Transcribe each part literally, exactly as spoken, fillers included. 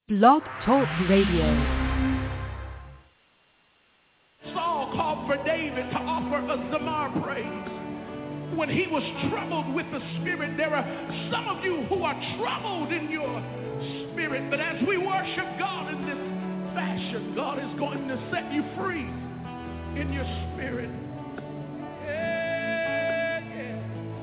Blog Talk Radio. Saul called for David to offer a Zamar praise. When he was troubled with the Spirit, there are some of you who are troubled in your spirit, but as we worship God in this fashion, God is going to set you free in your spirit. Yeah, yeah.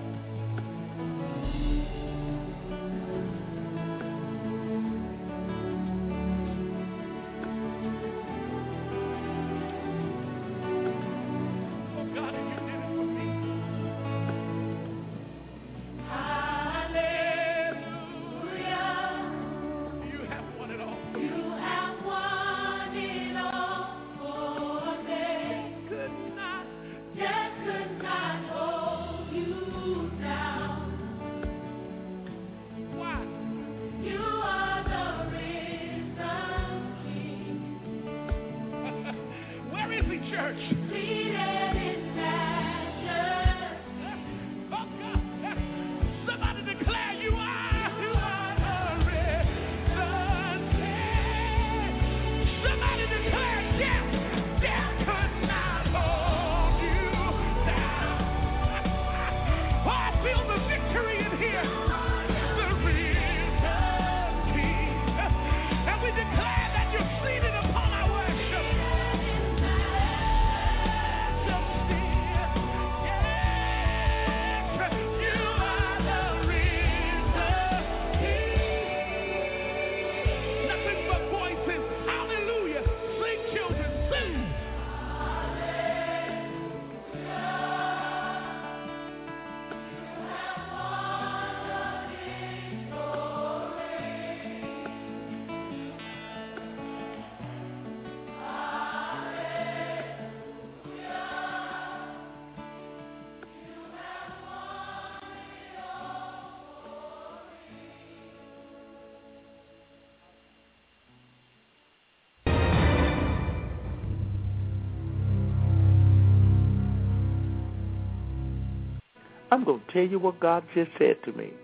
I'm going to tell you what God just said to me.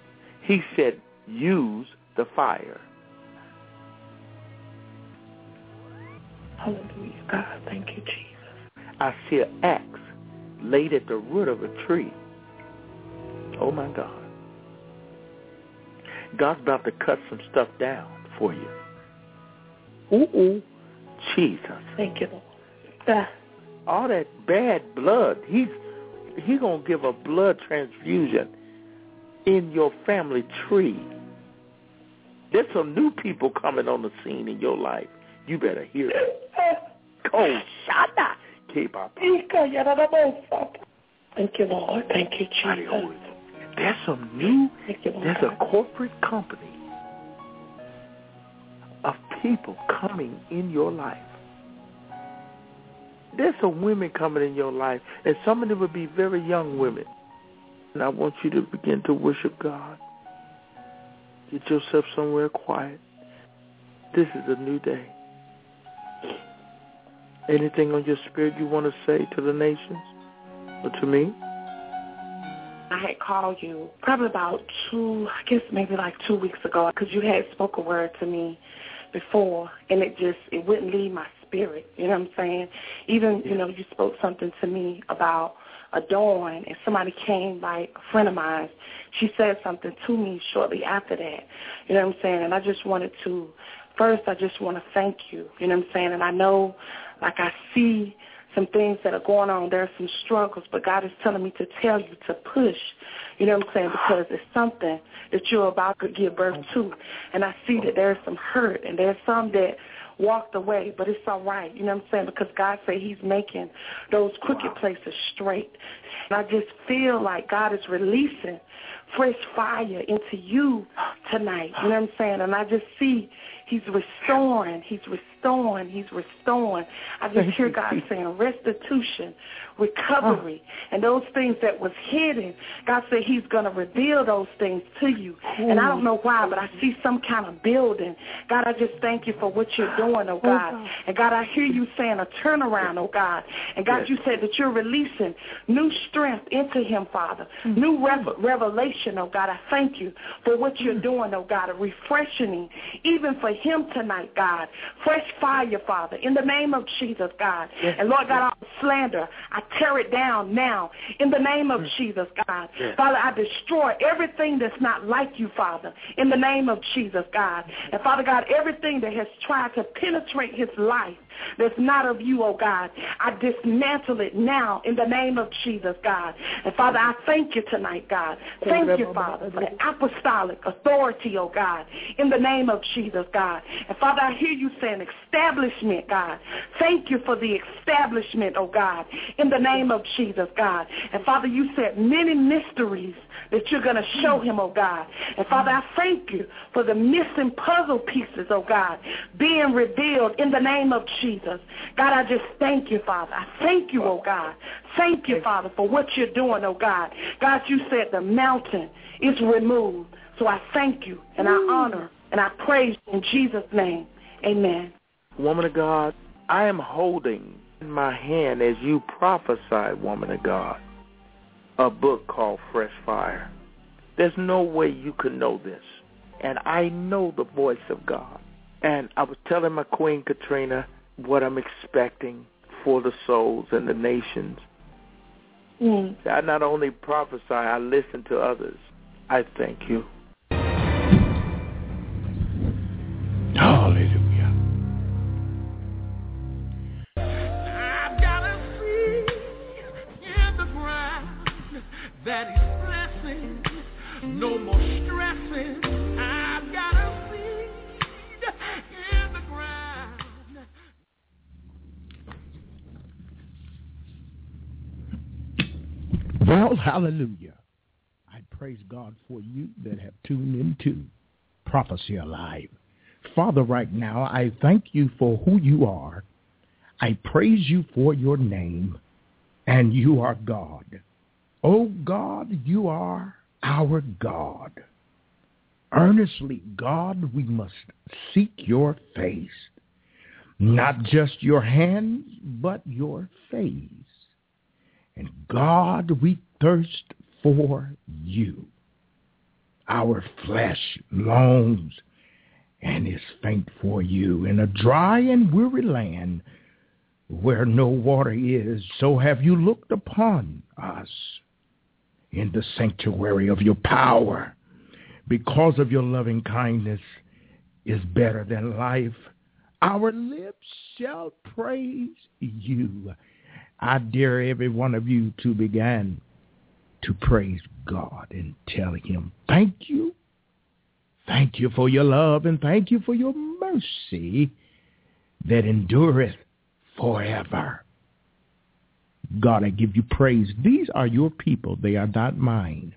He said, use the fire. Hallelujah, God. Thank you, Jesus. I see an axe laid at the root of a tree. Oh, my God. God's about to cut some stuff down for you. Ooh, Jesus. Thank you, Lord. Ah. All that bad blood, he's He's going to give a blood transfusion in your family tree. There's some new people coming on the scene in your life. You better hear it. Oh, shada. Thank you, Lord. Thank you, Jesus. There's some new, Thank you, Lord. there's a corporate company of people coming in your life. There's some women coming in your life, and some of them will be very young women. And I want you to begin to worship God. Get yourself somewhere quiet. This is a new day. Anything on your spirit you want to say to the nations or to me? I had called you probably about two, I guess maybe like two weeks ago, because you had spoke a word to me before, and it just, it wouldn't leave my spirit, you know what I'm saying? Even, you know, you spoke something to me about adorn, and somebody came, like a friend of mine, she said something to me shortly after that, you know what I'm saying? And I just wanted to, first I just want to thank you, you know what I'm saying? And I know, like I see some things that are going on, there are some struggles, but God is telling me to tell you to push, you know what I'm saying, because it's something that you're about to give birth to. And I see that there's some hurt, and there's some that walked away, but it's all right, you know what I'm saying, because God said he's making those crooked wow. places straight. And I just feel like God is releasing fresh fire into you tonight, you know what I'm saying, and I just see he's restoring, he's restoring, he's restoring. I just hear God saying restitution, recovery, and those things that was hidden, God said he's going to reveal those things to you. And I don't know why, but I see some kind of building. God, I just thank you for what you're doing, oh God. And God, I hear you saying a turnaround, oh God. And God, you said that you're releasing new strength into him, Father, new rev- revelation restoration, oh God. I thank you for what you're doing, oh God, a refreshing, even for him tonight, God. Fresh fire, Father, in the name of Jesus, God. Yes. And Lord God, all slander, I tear it down now in the name of Jesus, God. Yes. Father, I destroy everything that's not like you, Father, in the name of Jesus, God. And Father God, everything that has tried to penetrate his life that's not of you, oh God, I dismantle it now in the name of Jesus, God. And Father, I thank you tonight, God. Thank you, Father, for the apostolic authority, oh God, in the name of Jesus, God. And Father, I hear you saying establishment, God. Thank you for the establishment, oh God, in the name of Jesus, God. And Father, you said many mysteries that you're going to show him, oh God. And Father, I thank you for the missing puzzle pieces, oh God, being revealed in the name of Jesus. God, I just thank you, Father. I thank you, oh God. Thank you, Father, for what you're doing, oh God. God, you said the mountain is removed. So I thank you, and I honor, and I praise you in Jesus' name. Amen. Woman of God, I am holding in my hand, as you prophesy, woman of God, a book called Fresh Fire. There's no way you could know this. And I know the voice of God. And I was telling my Queen Katrina what I'm expecting for the souls and the nations. Mm. I not only prophesy, I listen to others. I thank you. Hallelujah. I've got a seed in the ground that is blessing. No more stressing. I've got a seed in the ground. Well, hallelujah. I praise God for you that have tuned into Prophecy Alive. Father, right now, I thank you for who you are. I praise you for your name, and you are God. Oh, God, you are our God. Earnestly, God, we must seek your face, not just your hands, but your face. And God, we thirst for you. Our flesh longs and is faint for you in a dry and weary land where no water is. So have you looked upon us in the sanctuary of your power. Because of your loving kindness is better than life. Our lips shall praise you. I dare every one of you to begin to praise God and tell him, thank you. Thank you for your love and thank you for your mercy that endureth forever. God, I give you praise. These are your people. They are not mine.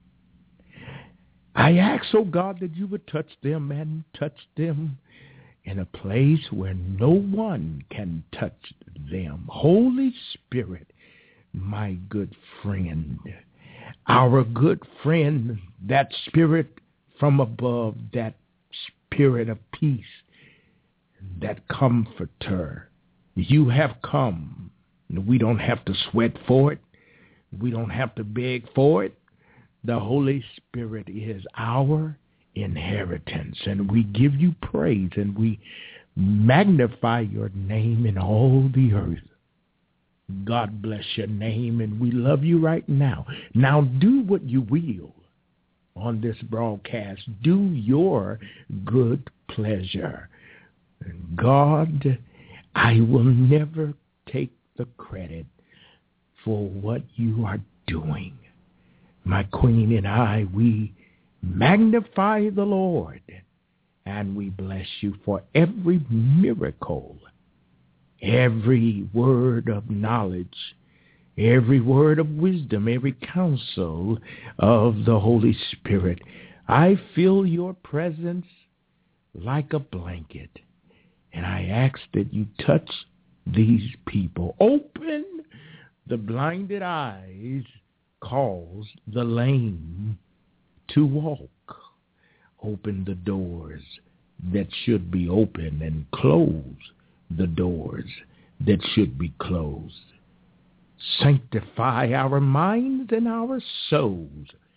I ask, oh God, that you would touch them and touch them in a place where no one can touch them. Holy Spirit, my good friend, our good friend, that spirit from above, that spirit of peace, that comforter, you have come. We don't have to sweat for it. We don't have to beg for it. The Holy Spirit is our inheritance, and we give you praise, and we magnify your name in all the earth. God bless your name, and we love you right now. Now do what you will on this broadcast. Do your good pleasure. God, I will never take the credit for what you are doing. My Queen and I, we magnify the Lord, and we bless you for every miracle, every word of knowledge, every word of wisdom, every counsel of the Holy Spirit. I feel your presence like a blanket, and I ask that you touch these people. Open the blinded eyes, cause the lame to walk. Open the doors that should be open and close the doors that should be closed. Sanctify our minds and our souls.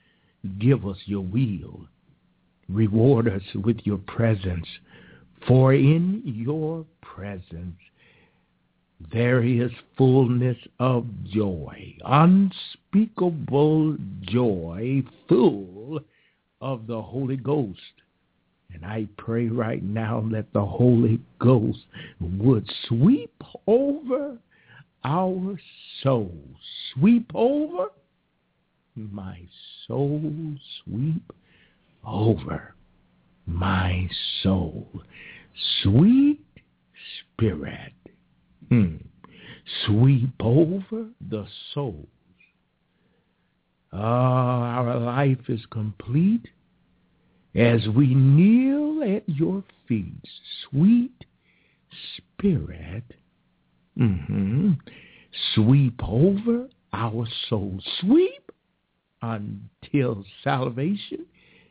give us your will. Reward us with your presence, for in your presence there is fullness of joy, unspeakable joy, full of the Holy Ghost. And I pray right now that the Holy Ghost would sweep over our souls. Sweep over my soul. Sweep over my soul. Sweet Spirit, hmm. sweep over the souls. Ah, our life is complete as we kneel at your feet. Sweet Spirit, mm-hmm. sweep over our souls. Sweep until salvation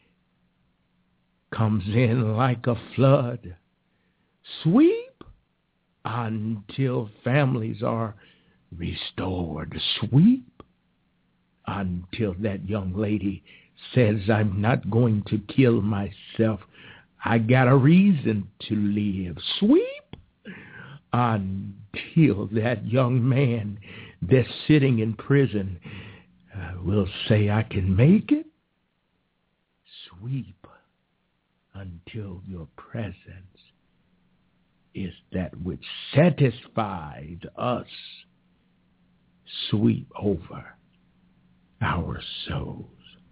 comes in like a flood. Sweep until families are restored. Sweep until that young lady says, I'm not going to kill myself. I got a reason to live. Sweep until that young man that's sitting in prison uh, will say, I can make it. Sweep until your presence is that which satisfies us. Sweep over our souls.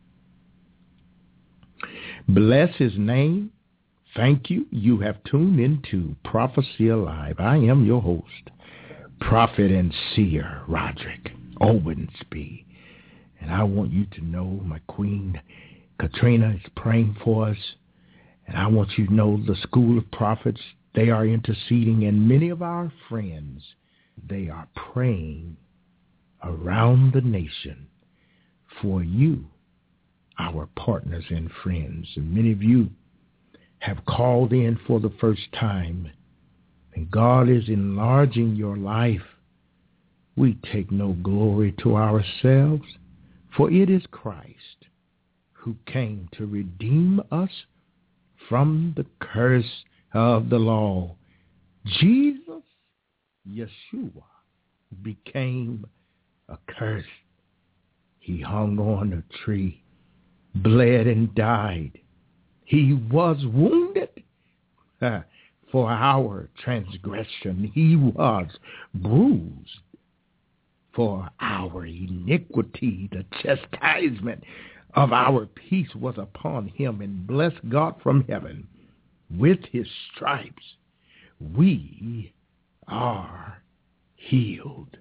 Bless his name. Thank you. You have tuned into Prophecy Alive. I am your host, Prophet and Seer Roderick Owensby. And I want you to know my Queen Katrina is praying for us. And I want you to know the School of Prophets, they are interceding. And many of our friends, they are praying around the nation for you, our partners and friends. And many of you have called in for the first time, and God is enlarging your life. We take no glory to ourselves, for it is Christ who came to redeem us from the curse of the law. Jesus, Yeshua, became a curse. He hung on a tree, bled and died. He was wounded uh, for our transgression. He was bruised for our iniquity. The chastisement of our peace was upon him, and bless God from heaven. With his stripes, we are healed.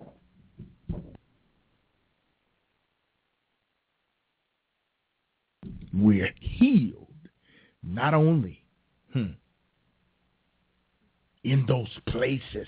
We're healed not only hmm, in those places,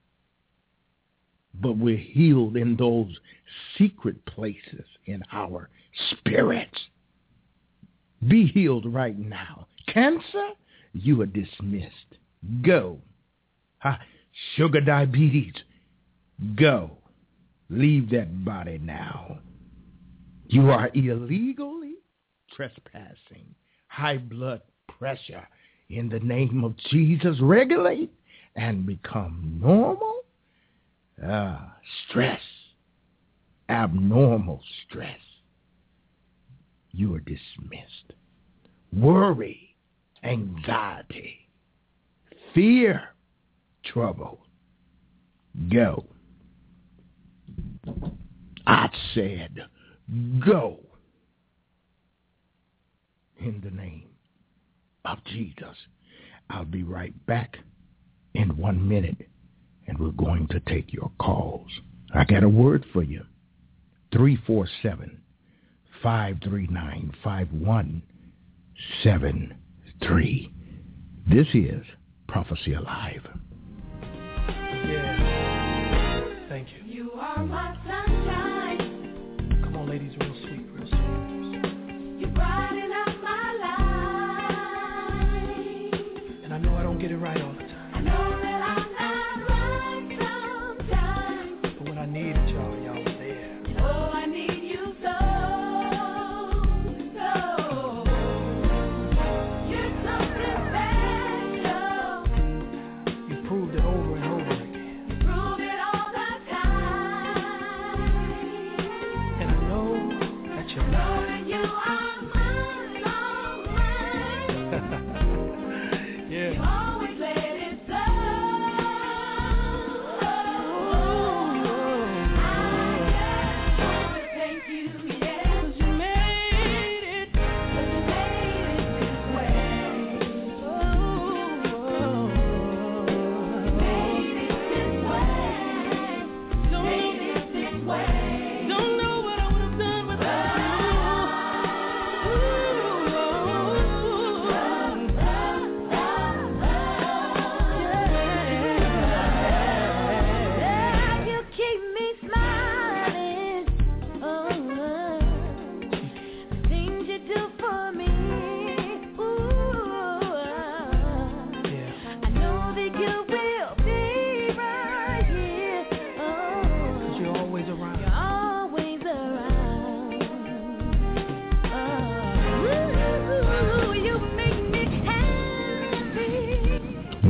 but we're healed in those secret places in our spirits. Be healed right now. Cancer, you are dismissed. Go. Ha, sugar diabetes, go. Leave that body now. You are illegally trespassing. High blood pressure, in the name of Jesus, regulate and become normal. Uh, stress, abnormal stress, you are dismissed. Worry, anxiety, fear, trouble, go. I said, go. In the name of Jesus. I'll be right back in one minute, and we're going to take your calls. I got a word for you. three four seven, five three nine, five one seven three. This is Prophecy Alive. Yeah. Thank you. You are my sunshine. Come on, ladies, real sweet, real sweet. You brighten up my life. And I know I don't get it right all the time. I know that I'm not right sometimes. But when I needed y'all, y'all was there. Oh, I need you so.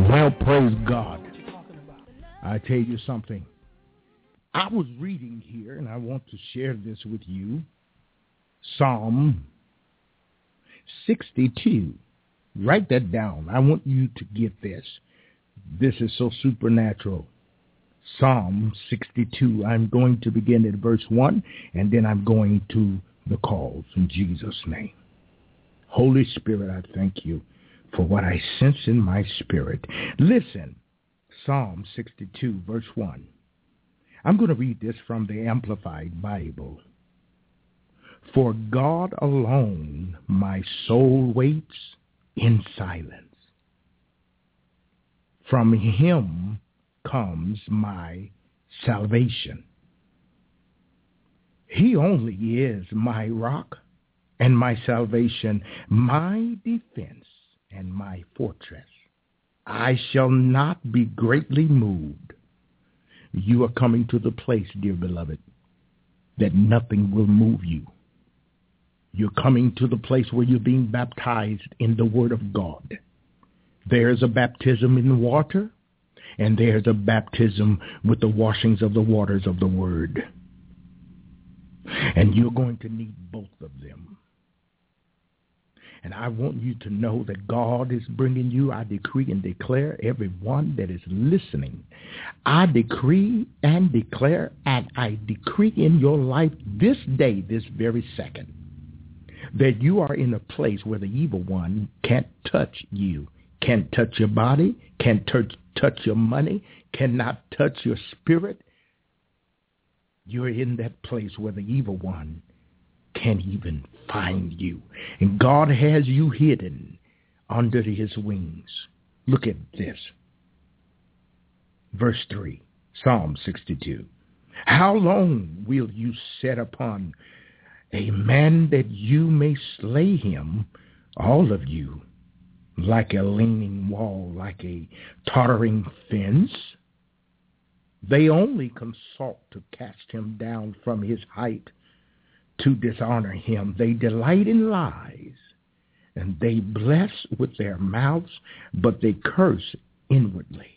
Well, praise God. I tell you something. I was reading here, and I want to share this with you. Psalm sixty-two. Write that down. I want you to get this. This is so supernatural. Psalm sixty-two. I'm going to begin at verse one, and then I'm going to the calls in Jesus' name. Holy Spirit, I thank you for what I sense in my spirit. Listen, Psalm sixty-two, verse one. I'm going to read this from the Amplified Bible. For God alone my soul waits in silence. From him comes my salvation. He only is my rock and my salvation, my defense and my fortress. I shall not be greatly moved. You are coming to the place, dear beloved, that nothing will move you. You're coming to the place where you're being baptized in the Word of God. There's a baptism in water, and there's a baptism with the washings of the waters of the Word. And you're going to need both of them. And I want you to know that God is bringing you, I decree and declare, everyone that is listening, I decree and declare, and I decree in your life this day, this very second, that you are in a place where the evil one can't touch you, can't touch your body, can't touch, touch your money, cannot touch your spirit. You're in that place where the evil one can't even find you. And God has you hidden under his wings. Look at this. Verse three, Psalm sixty-two. How long will you set upon a man that you may slay him, all of you, like a leaning wall, like a tottering fence? They only consult to cast him down from his height, to dishonor him. They delight in lies, and they bless with their mouths, but they curse inwardly.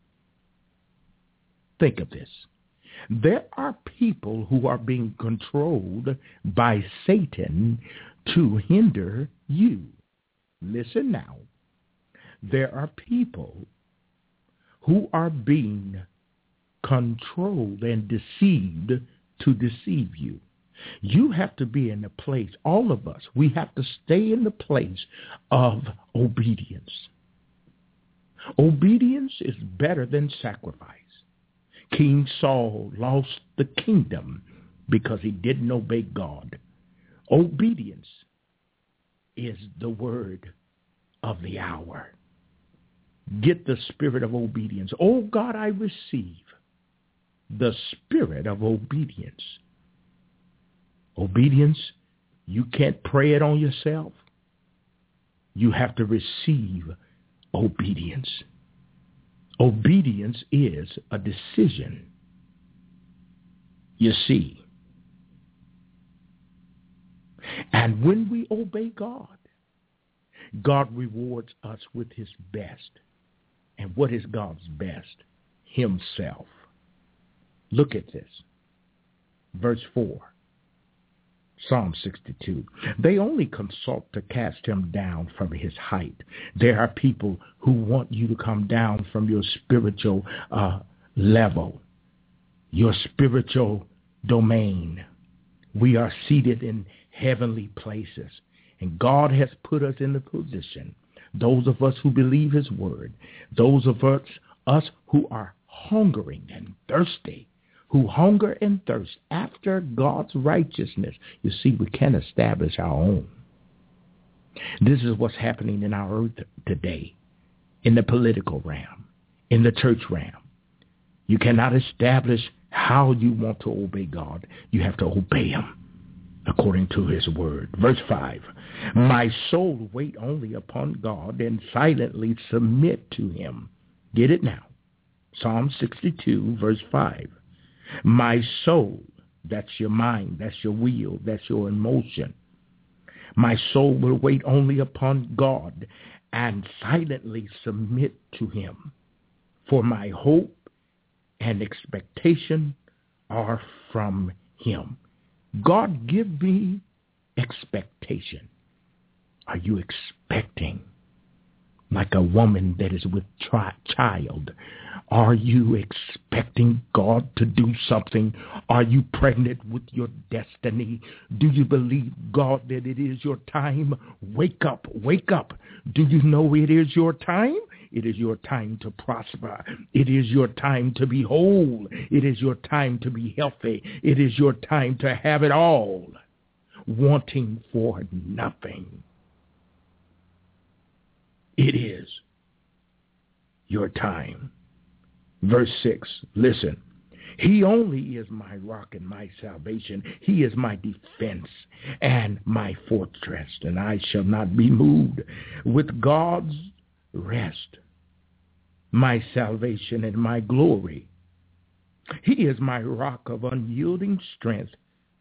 Think of this. There are people who are being controlled by Satan to hinder you. Listen now. There are people who are being controlled and deceived to deceive you. You have to be in a place, all of us, we have to stay in the place of obedience. Obedience is better than sacrifice. King Saul lost the kingdom because he didn't obey God. Obedience is the word of the hour. Get the spirit of obedience. Oh God, I receive the spirit of obedience. Obedience, you can't pray it on yourself. You have to receive obedience. Obedience is a decision. You see. And when we obey God, God rewards us with his best. And what is God's best? Himself. Look at this. Verse four. Psalm sixty-two. They only consult to cast him down from his height. There are people who want you to come down from your spiritual uh, level, your spiritual domain. We are seated in heavenly places, and God has put us in the position, those of us who believe his word, those of us, us who are hungering and thirsty, who hunger and thirst after God's righteousness. You see, we can't establish our own. This is what's happening in our earth today, in the political realm, in the church realm. You cannot establish how you want to obey God. You have to obey him according to his word. Verse five, my soul wait only upon God and silently submit to him. Get it now. Psalm sixty-two, verse five. My soul, that's your mind, that's your will, that's your emotion. My soul will wait only upon God and silently submit to him. For my hope and expectation are from him. God, give me expectation. Are you expecting? Like a woman that is with tri- child. Are you expecting God to do something? Are you pregnant with your destiny? Do you believe, God, that it is your time? Wake up, wake up. Do you know it is your time? It is your time to prosper. It is your time to be whole. It is your time to be healthy. It is your time to have it all, wanting for nothing. It is your time. Verse six, listen. He only is my rock and my salvation. He is my defense and my fortress, and I shall not be moved. With God's rest, my salvation and my glory. He is my rock of unyielding strength.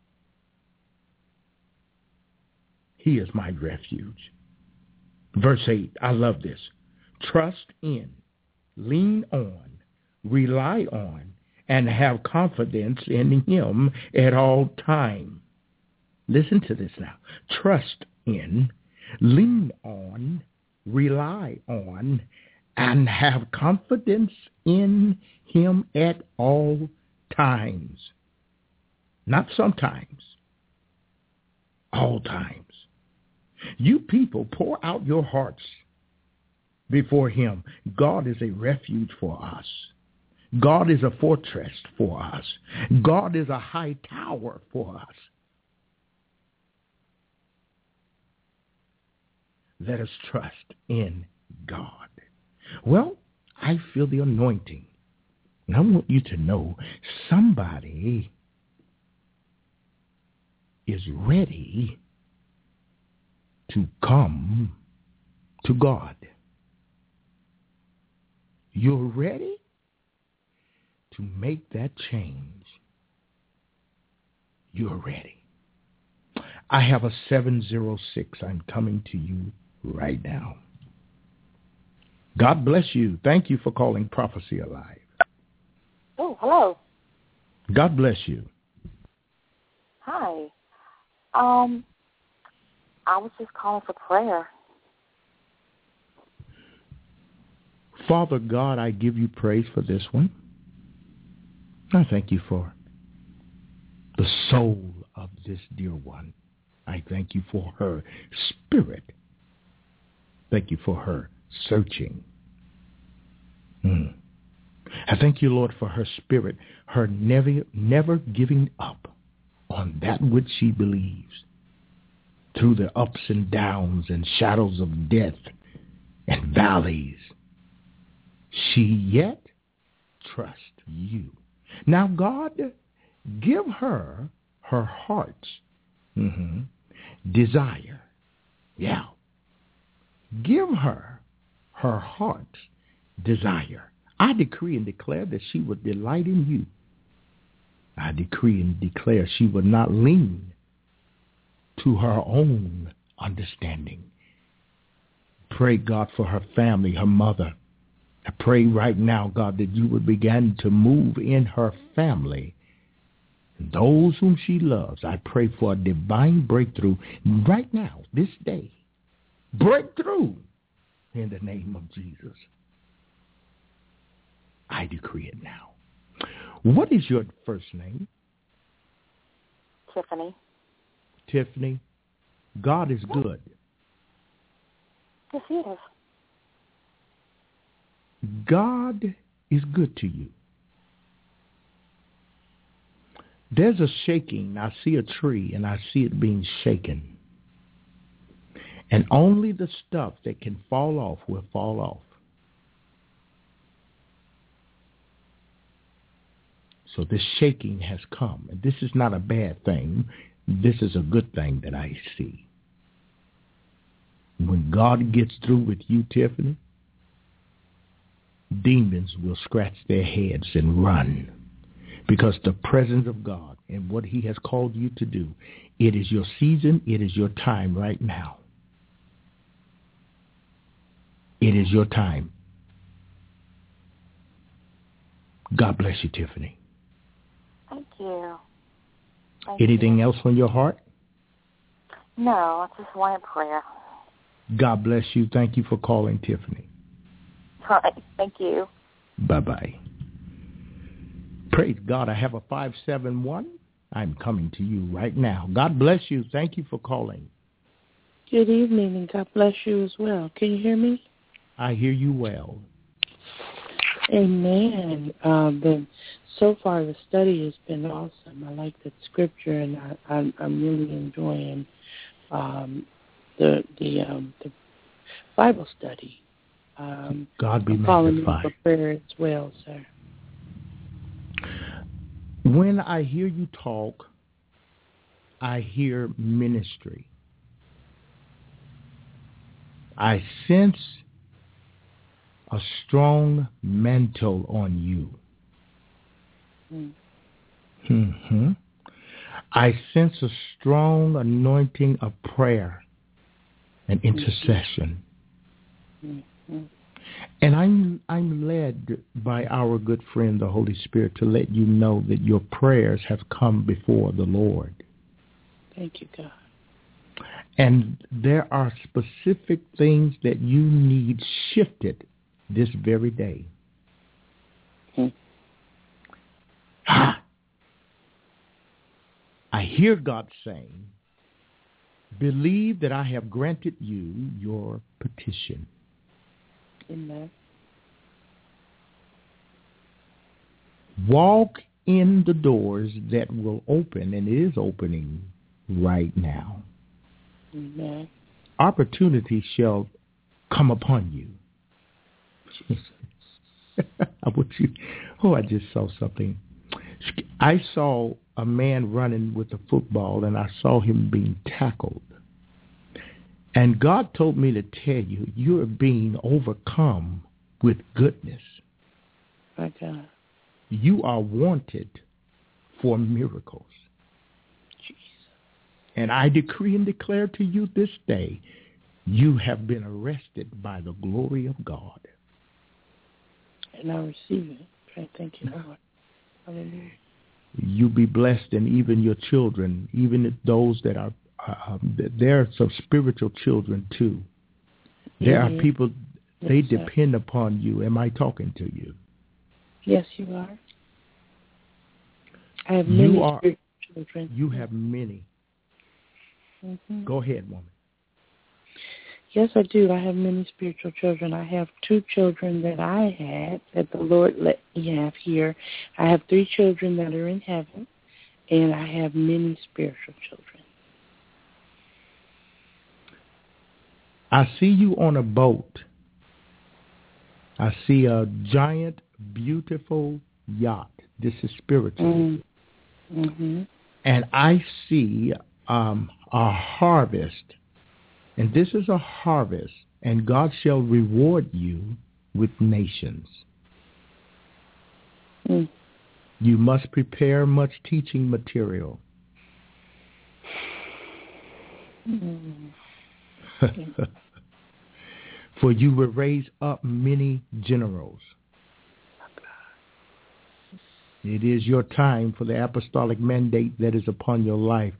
He is my refuge. Verse eight, I love this. Trust in, lean on, rely on, and have confidence in him at all time. Listen to this now. Trust in, lean on, rely on, and have confidence in him at all times. Not sometimes. All times. You people, pour out your hearts before him. God is a refuge for us. God is a fortress for us. God is a high tower for us. Let us trust in God. Well, I feel the anointing. And I want you to know somebody is ready to come to God. You're ready to make that change. You're ready. I have a seven zero six. I'm coming to you right now. God bless you. Thank you for calling Prophecy Alive. Oh, hello. God bless you. Hi. Um, I was just calling for prayer. Father God, I give you praise for this one. I thank you for the soul of this dear one. I thank you for her spirit. Thank you for her searching. Mm. I thank you, Lord, for her spirit, her never, never giving up on that which she believes. Through the ups and downs and shadows of death and valleys, she yet trusts you. Now, God, give her her heart's mm-hmm, desire. Yeah. Give her her heart's desire. I decree and declare that she would delight in you. I decree and declare she would not lean to her own understanding. Pray, God, for her family, her mother. I pray right now, God, that you would begin to move in her family. Those whom she loves, I pray for a divine breakthrough right now, this day. Breakthrough in the name of Jesus. I decree it now. What is your first name? Tiffany. Tiffany. God is good. Yes, he is. God is good to you. There's a shaking. I see a tree and I see it being shaken. And only the stuff that can fall off will fall off. So this shaking has come. And this is not a bad thing. This is a good thing that I see. When God gets through with you, Tiffany, demons will scratch their heads and run. Because the presence of God and what he has called you to do, it is your season, it is your time right now. It is your time. God bless you, Tiffany. Thank you. Thank Anything you. else on your heart? No, I just wanted prayer. God bless you. Thank you for calling, Tiffany. All right. Thank you. Bye-bye. Praise God. I have a five seven one. I'm coming to you right now. God bless you. Thank you for calling. Good evening, and God bless you as well. Can you hear me? I hear you well. Amen. Um, the, so far, the study has been awesome. I like the scripture, and I, I'm, I'm really enjoying um, the the um, the Bible study. Um, God be I'm calling you magnified. for prayer as well, sir. When I hear you talk, I hear ministry. I sense a strong mantle on you. Mm. Mm-hmm. I sense a strong anointing of prayer and intercession. Mm-hmm. And I'm I'm led by our good friend, the Holy Spirit, to let you know that your prayers have come before the Lord. Thank you, God. And there are specific things that you need shifted this very day. Hmm. Ah. I hear God saying, believe that I have granted you your petition. Amen. Walk in the doors that will open and is opening right now. Amen. Opportunity shall come upon you. I want you. Oh, I just saw something. I saw a man running with a football, and I saw him being tackled. And God told me to tell you, you're being overcome with goodness. My God. You are wanted for miracles. Jesus. And I decree and declare to you this day, you have been arrested by the glory of God. And I receive it. Okay, thank you, Lord. Hallelujah. You be blessed, and even your children, even those that are, uh, there are some spiritual children too. There Mm-hmm. are people, yes, they sir. depend upon you. Am I talking to you? Yes, you are. I have many You are, spiritual children. you have many. Mm-hmm. Go ahead, woman. Yes, I do. I have many spiritual children. I have two children that I had that the Lord let me have here. I have three children that are in heaven, and I have many spiritual children. I see you on a boat. I see a giant, beautiful yacht. This is spiritual. Mm-hmm. And I see um, a harvest. And this is a harvest, and God shall reward you with nations. Mm. You must prepare much teaching material. Mm. For you will raise up many generals. It is your time for the apostolic mandate that is upon your life.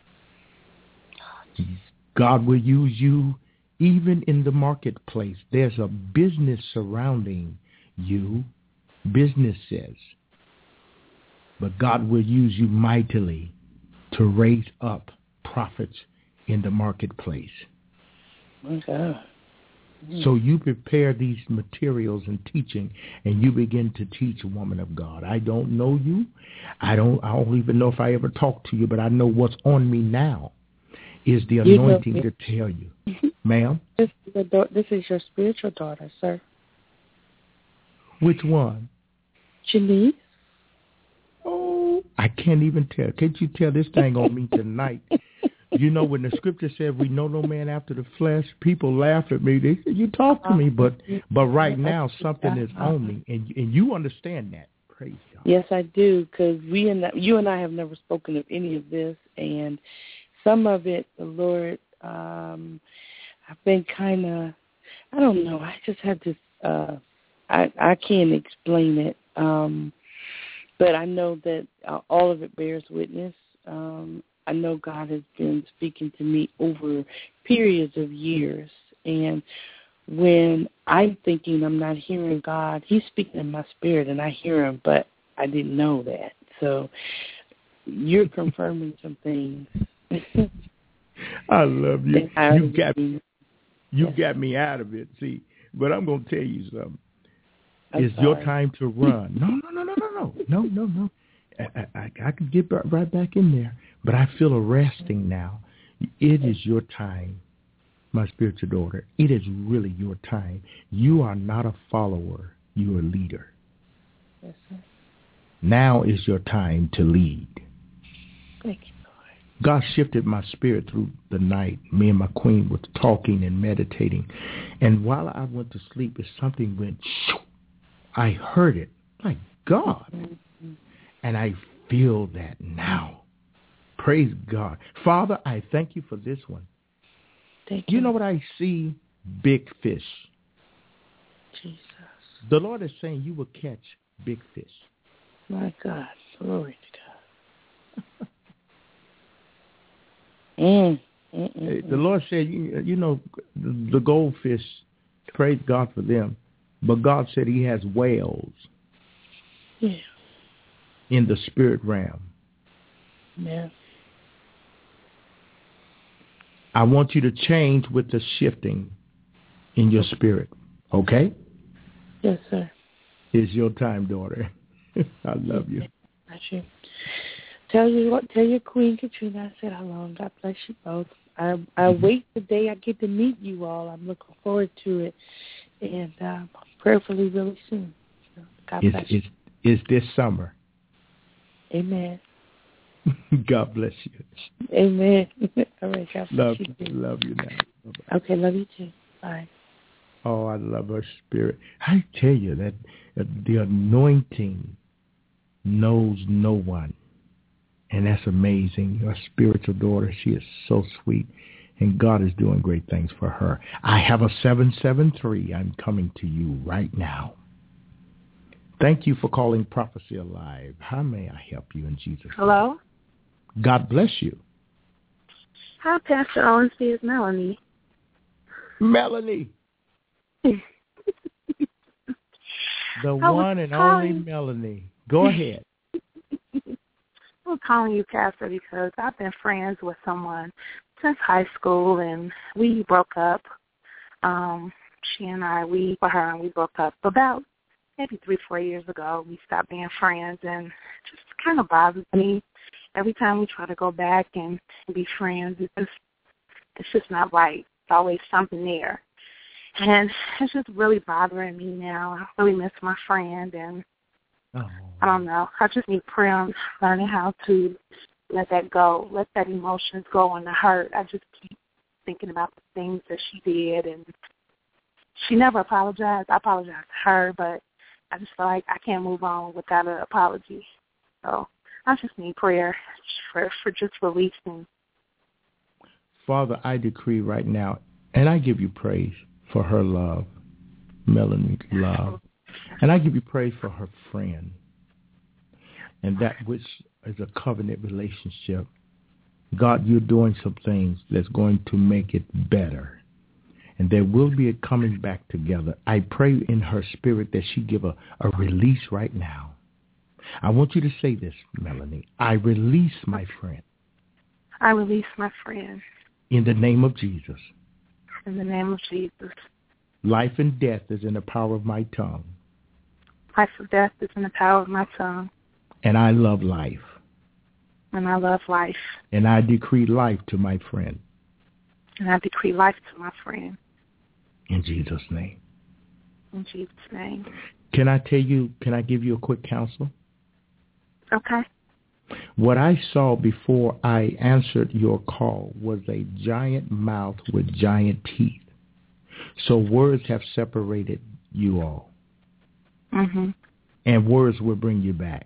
God will use you even in the marketplace. There's a business surrounding you, businesses. But God will use you mightily to raise up prophets in the marketplace. My God. So you prepare these materials and teaching, and you begin to teach, woman of God. I don't know you. I don't, I don't even know if I ever talked to you, but I know what's on me now is the anointing you know, to tell you. Ma'am? This is, your da- this is your spiritual daughter, sir. Which one? Janice. Oh, I can't even tell. Can't you tell this thing on me tonight? You know, when the scripture said we know no man after the flesh, people laugh at me. They say, you talk to me, but but right now something is on me, and and you understand that. Praise God. Yes, I do, because we and you and I have never spoken of any of this, and some of it, the Lord, um, I've been kind of, I don't know. I just have this. Uh, I I can't explain it, um, but I know that uh, all of it bears witness. Um, I know God has been speaking to me over periods of years, and when I'm thinking I'm not hearing God, He's speaking in my spirit, and I hear Him, but I didn't know that. So you're confirming some things. I love you. I You got mean, you yes. got me out of it. See, but I'm gonna tell you something. I'm It's your sorry. time to run. No, no, no, no, no, no, no, no, no. I, I, I could get right back in there, but I feel arresting now. It is your time, my spiritual daughter. It is really your time. You are not a follower. You're a leader. Yes, sir. Now is your time to lead. Thank you, Lord. God shifted my spirit through the night. Me and my queen were talking and meditating. And while I went to sleep, if something went, shoo, I heard it. My God. Mm-hmm. And I feel that now. Praise God. Father, I thank you for this one. Thank you. You know what I see? Big fish. Jesus. The Lord is saying you will catch big fish. My God. Glory to God. mm, mm, mm, The mm. Lord said, you, you know, the, the goldfish, praise God for them. But God said he has whales Yeah. in the spirit realm. Yeah. I want you to change with the shifting in your spirit. Okay? Yes, sir. It's your time, daughter. I love you. Bless you. Tell you what. Tell your Queen Katrina I said hello. God bless you both. I I wait the day I get to meet you all. I'm looking forward to it, and um, prayerfully really soon. So God It's, bless you. it's, it's this summer. Amen. God bless you. Amen. All right. God bless Love, you too. love you now. Bye-bye. Okay. Love you too. Bye. Oh, I love her spirit. I tell you that uh, the anointing knows no one. And that's amazing. Your spiritual daughter, she is so sweet. And God is doing great things for her. I have a seven seven three. I'm coming to you right now. Thank you for calling Prophecy Alive. How may I help you in Jesus' name? Hello? God bless you. Hi, Pastor Owens. It's Melanie. Melanie. The I was one and calling- only Melanie. Go ahead. I'm calling you, Pastor, because I've been friends with someone since high school, and we broke up. Um, she and I, we, for her, and we broke up about maybe three, four years ago. We stopped being friends, and it just kind of bothers me. Every time we try to go back and be friends, it's just, it's just not right. It's always something there. And it's just really bothering me now. I really miss my friend, and Oh. I don't know. I just need prayer on learning how to let that go, let that emotions go and the hurt. I just keep thinking about the things that she did, and she never apologized. I apologized to her, but I just feel like I can't move on without an apology. So I just need prayer for, for just releasing. Father, I decree right now, and I give you praise for her love, Melanie's love. And I give you praise for her friend and that which is a covenant relationship. God, you're doing some things that's going to make it better. And there will be a coming back together. I pray in her spirit that she give a, a release right now. I want you to say this, Melanie. I release my friend. I release my friend. In the name of Jesus. In the name of Jesus. Life and death is in the power of my tongue. Life or death is in the power of my tongue. And I love life. And I love life. And I decree life to my friend. And I decree life to my friend. In Jesus' name. In Jesus' name. Can I tell you, can I give you a quick counsel? Okay. What I saw before I answered your call was a giant mouth with giant teeth. So words have separated you all. Mm-hmm. And words will bring you back.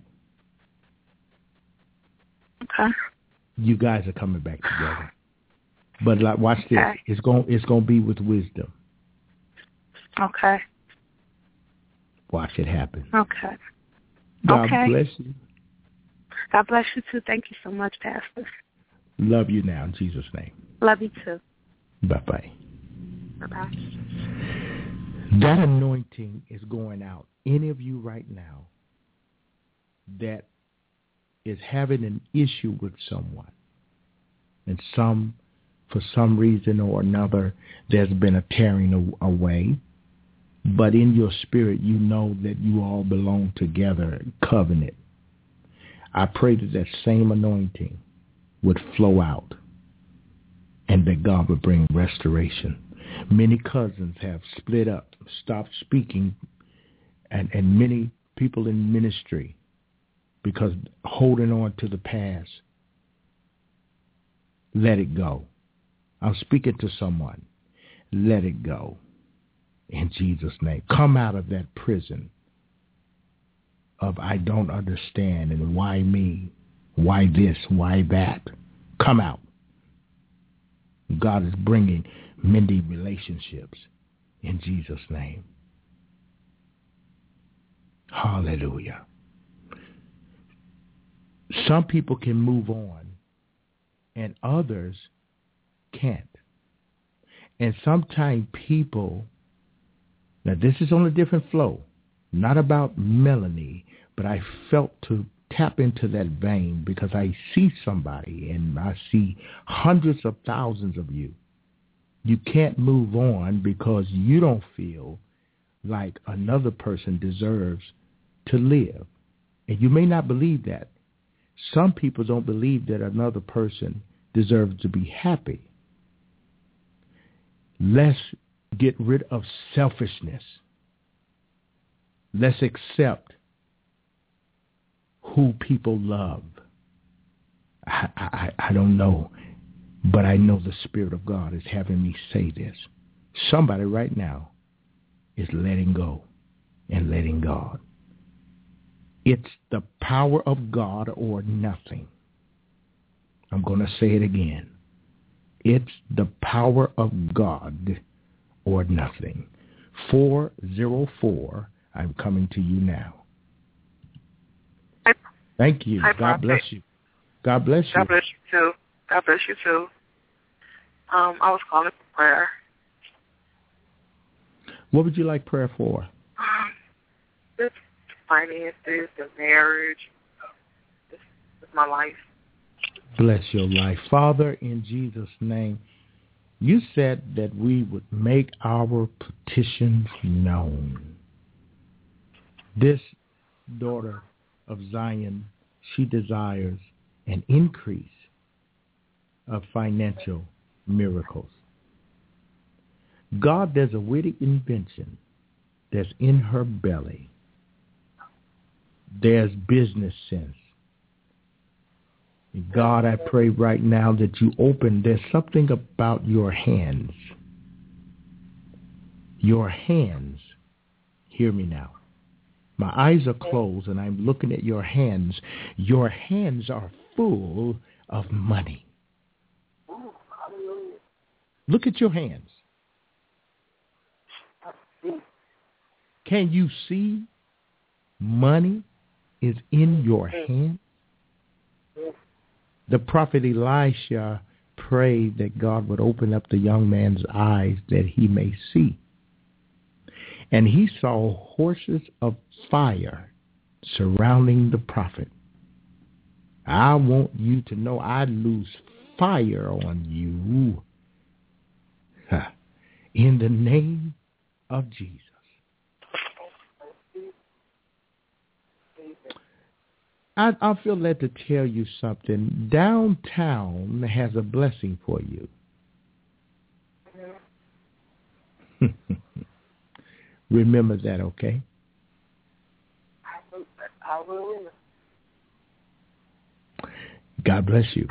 Okay. You guys are coming back together. But like, watch this. Okay. It's going it's going to be with wisdom. Okay. Watch it happen. Okay. God okay. bless you. God bless you too. Thank you so much, Pastor. Love you now in Jesus' name. Love you too. Bye-bye. Bye-bye. That anointing is going out. Any of you right now that is having an issue with someone, and some, for some reason or another, there's been a tearing away, but in your spirit you know that you all belong together, covenant. I pray that that same anointing would flow out and that God would bring restoration. Many cousins have split up, stopped speaking, and, and many people in ministry because holding on to the past. Let it go. I'm speaking to someone. Let it go. In Jesus' name. Come out of that prison of I don't understand and why me, why this, why that. Come out. God is bringing mending relationships in Jesus' name. Hallelujah. Some people can move on and others can't. And sometimes people, now this is on a different flow, not about Melanie, but I felt to tap into that vein because I see somebody and I see hundreds of thousands of you. You can't move on because you don't feel like another person deserves to live. And you may not believe that. Some people don't believe that another person deserves to be happy. Let's get rid of selfishness. Let's accept who people love. I, I, I don't know, but I know the Spirit of God is having me say this. Somebody right now is letting go and letting God. It's the power of God or nothing. I'm going to say it again. It's the power of God or nothing. four oh four, I'm coming to you now. Thank you. Hi, God Prophet. bless you. God bless you. God bless you too. God bless you too. Um, I was calling for prayer. What would you like prayer for? Um, just finances, the marriage, just, just my life. Bless your life. Father, in Jesus' name, you said that we would make our petitions known. This daughter of Zion, she desires an increase of financial miracles. God, there's a witty invention that's in her belly. There's business sense. God, I pray right now that you open, there's something about your hands. Your hands, hear me now. My eyes are closed and I'm looking at your hands. Your hands are full of money. Look at your hands. Can you see money is in your hand? The prophet Elisha prayed that God would open up the young man's eyes that he may see. And he saw horses of fire surrounding the prophet. I want you to know I lose fire on you in the name of Jesus. I, I feel led to tell you something. Downtown has a blessing for you. Remember that, okay? I will. God bless you.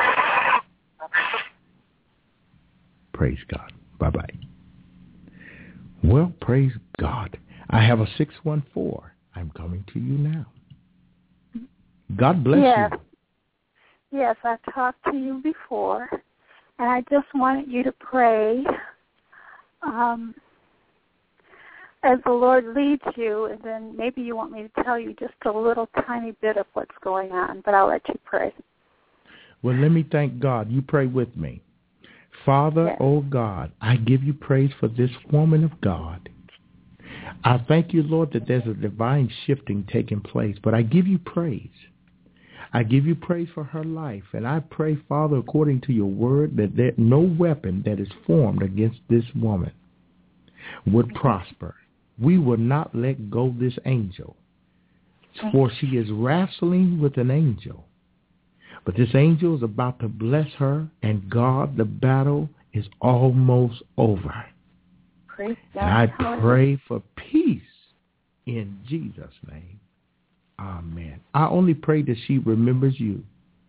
Praise God. Bye-bye. Well, praise God. I have a six one four. I'm coming to you now. God bless yes. you. Yes, I talked to you before, and I just wanted you to pray. Um, as the Lord leads you, and then maybe you want me to tell you just a little tiny bit of what's going on, but I'll let you pray. Well, let me thank God. You pray with me. Father, yes. Oh God, I give you praise for this woman of God. I thank you, Lord, that there's a divine shifting taking place, but I give you praise. I give you praise for her life, and I pray, Father, according to your word, that there, no weapon that is formed against this woman would prosper. We will not let go this angel, for she is wrestling with an angel. But this angel is about to bless her, and God, the battle is almost over. Praise God. And I pray for peace in Jesus' name. Amen. I only pray that she remembers you.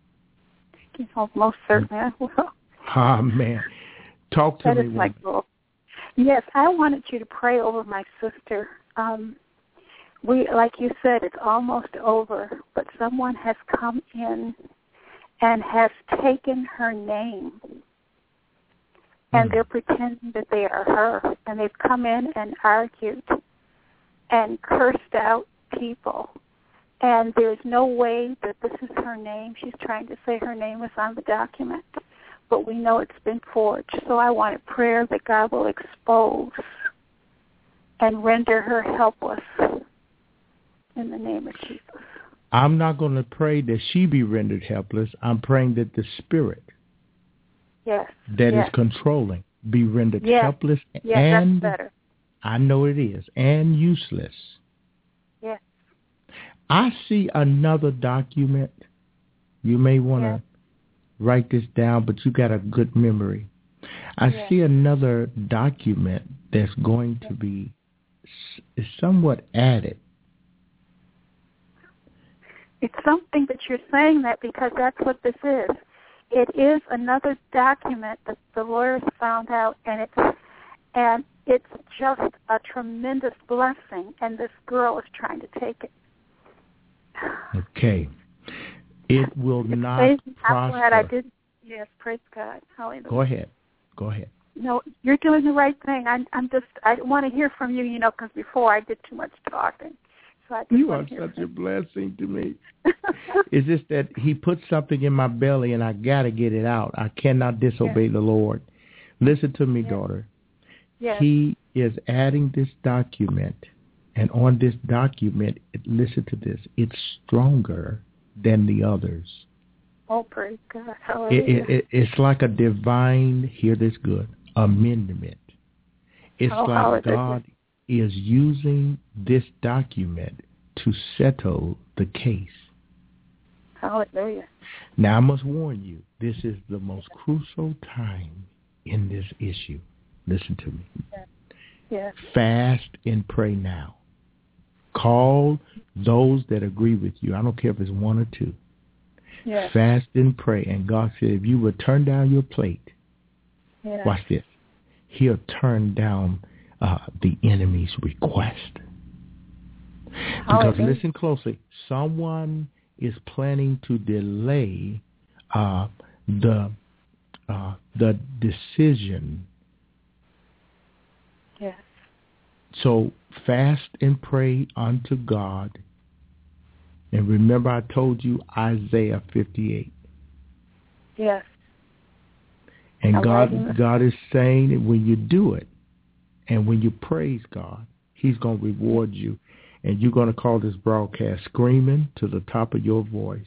Oh, most certainly I will. Amen. Talk to that me. That is my goal. Yes, I wanted you to pray over my sister. Um, we, like you said, it's almost over, but someone has come in and has taken her name, and mm. they're pretending that they are her, and they've come in and argued and cursed out people, and there's no way that this is her name. She's trying to say her name is on the document, but we know it's been forged. So I want a prayer that God will expose and render her helpless in the name of Jesus. I'm not going to pray that she be rendered helpless. I'm praying that the spirit yes. that yes. is controlling be rendered yes. helpless yes, and that's better. I know it is, and useless. Yes. I see another document. You may want to yes. write this down, but you got a good memory. I yes. see another document that's going to be is somewhat added. It's something that you're saying that because that's what this is. It is another document that the lawyers found out, and it's and it's just a tremendous blessing, and this girl is trying to take it. Okay. It will it's not crazy. prosper. I'm glad I did. Yes, praise God. Hallelujah. Go ahead. Go ahead. No, you're doing the right thing. I'm, I'm just, I want to hear from you, you know, because before I did too much talking. So I just you want are to such a blessing to me. It's just that he put something in my belly, and I got to get it out. I cannot disobey yes. the Lord. Listen to me, yes. daughter. Yes. He is adding this document, and on this document, it, listen to this, it's stronger than the others. Oh, praise God. Hallelujah. It, it, it, it's like a divine, hear this good, amendment. It's oh, like hallelujah. God is using this document to settle the case. Hallelujah. Now, I must warn you, this is the most crucial time in this issue. Listen to me. Yes. Yes. Fast and pray now. Call those that agree with you. I don't care if it's one or two. Yes. Fast and pray. And God said, if you would turn down your plate, yes. watch this, he'll turn down uh, the enemy's request. Because Hallelujah. listen closely, someone is planning to delay uh, the uh, the decision. Yes. So fast and pray unto God. And remember I told you Isaiah fifty-eight. Yes. And I'm God writing. God is saying that when you do it and when you praise God, he's going to reward you. And you're going to call this broadcast screaming to the top of your voice.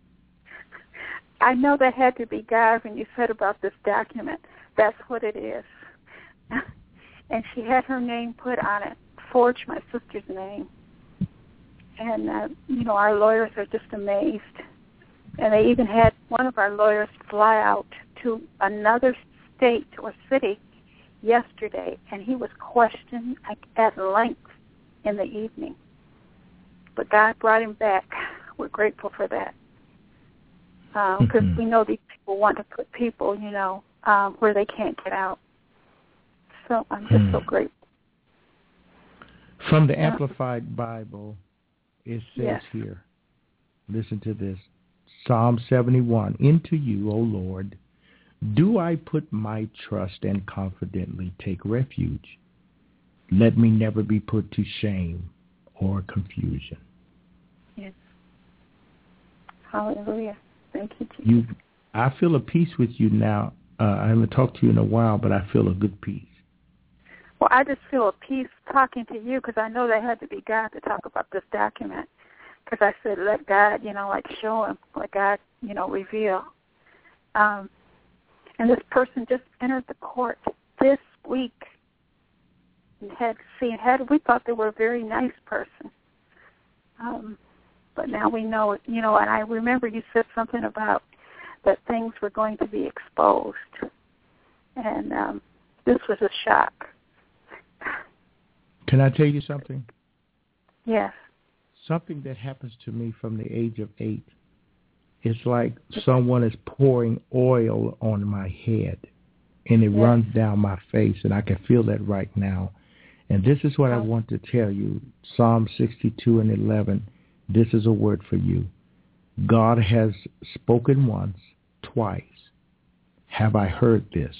I know that had to be God when you said about this document. That's what it is. And she had her name put on it, forged my sister's name. And, uh, you know, our lawyers are just amazed. And they even had one of our lawyers fly out to another state or city yesterday, and he was questioned at length in the evening. But God brought him back. We're grateful for that. Because um, mm-hmm. we know these people want to put people, you know, um, where they can't get out. So I'm just mm. so grateful. From the Amplified Bible, it says yes. here, listen to this, Psalm seventy-one, into you, O Lord, do I put my trust and confidently take refuge. Let me never be put to shame or confusion. Yes. Hallelujah. Thank you, Jesus. You, I feel a peace with you now. Uh, I haven't talked to you in a while, but I feel a good peace. Well, I just feel a peace talking to you because I know that had to be God to talk about this document. Because I said, let God, you know, like show him, let God, you know, reveal. Um, and this person just entered the court this week. And had seen, had we thought they were a very nice person. Um, but now we know, you know, and I remember you said something about that things were going to be exposed. And um, this was a shock. Can I tell you something? Yes. Something that happens to me from the age of eight. It's like someone is pouring oil on my head, and it yes. runs down my face, and I can feel that right now. And this is what I want to tell you. Psalm sixty-two and eleven, this is a word for you. God has spoken once, twice. Have I heard this?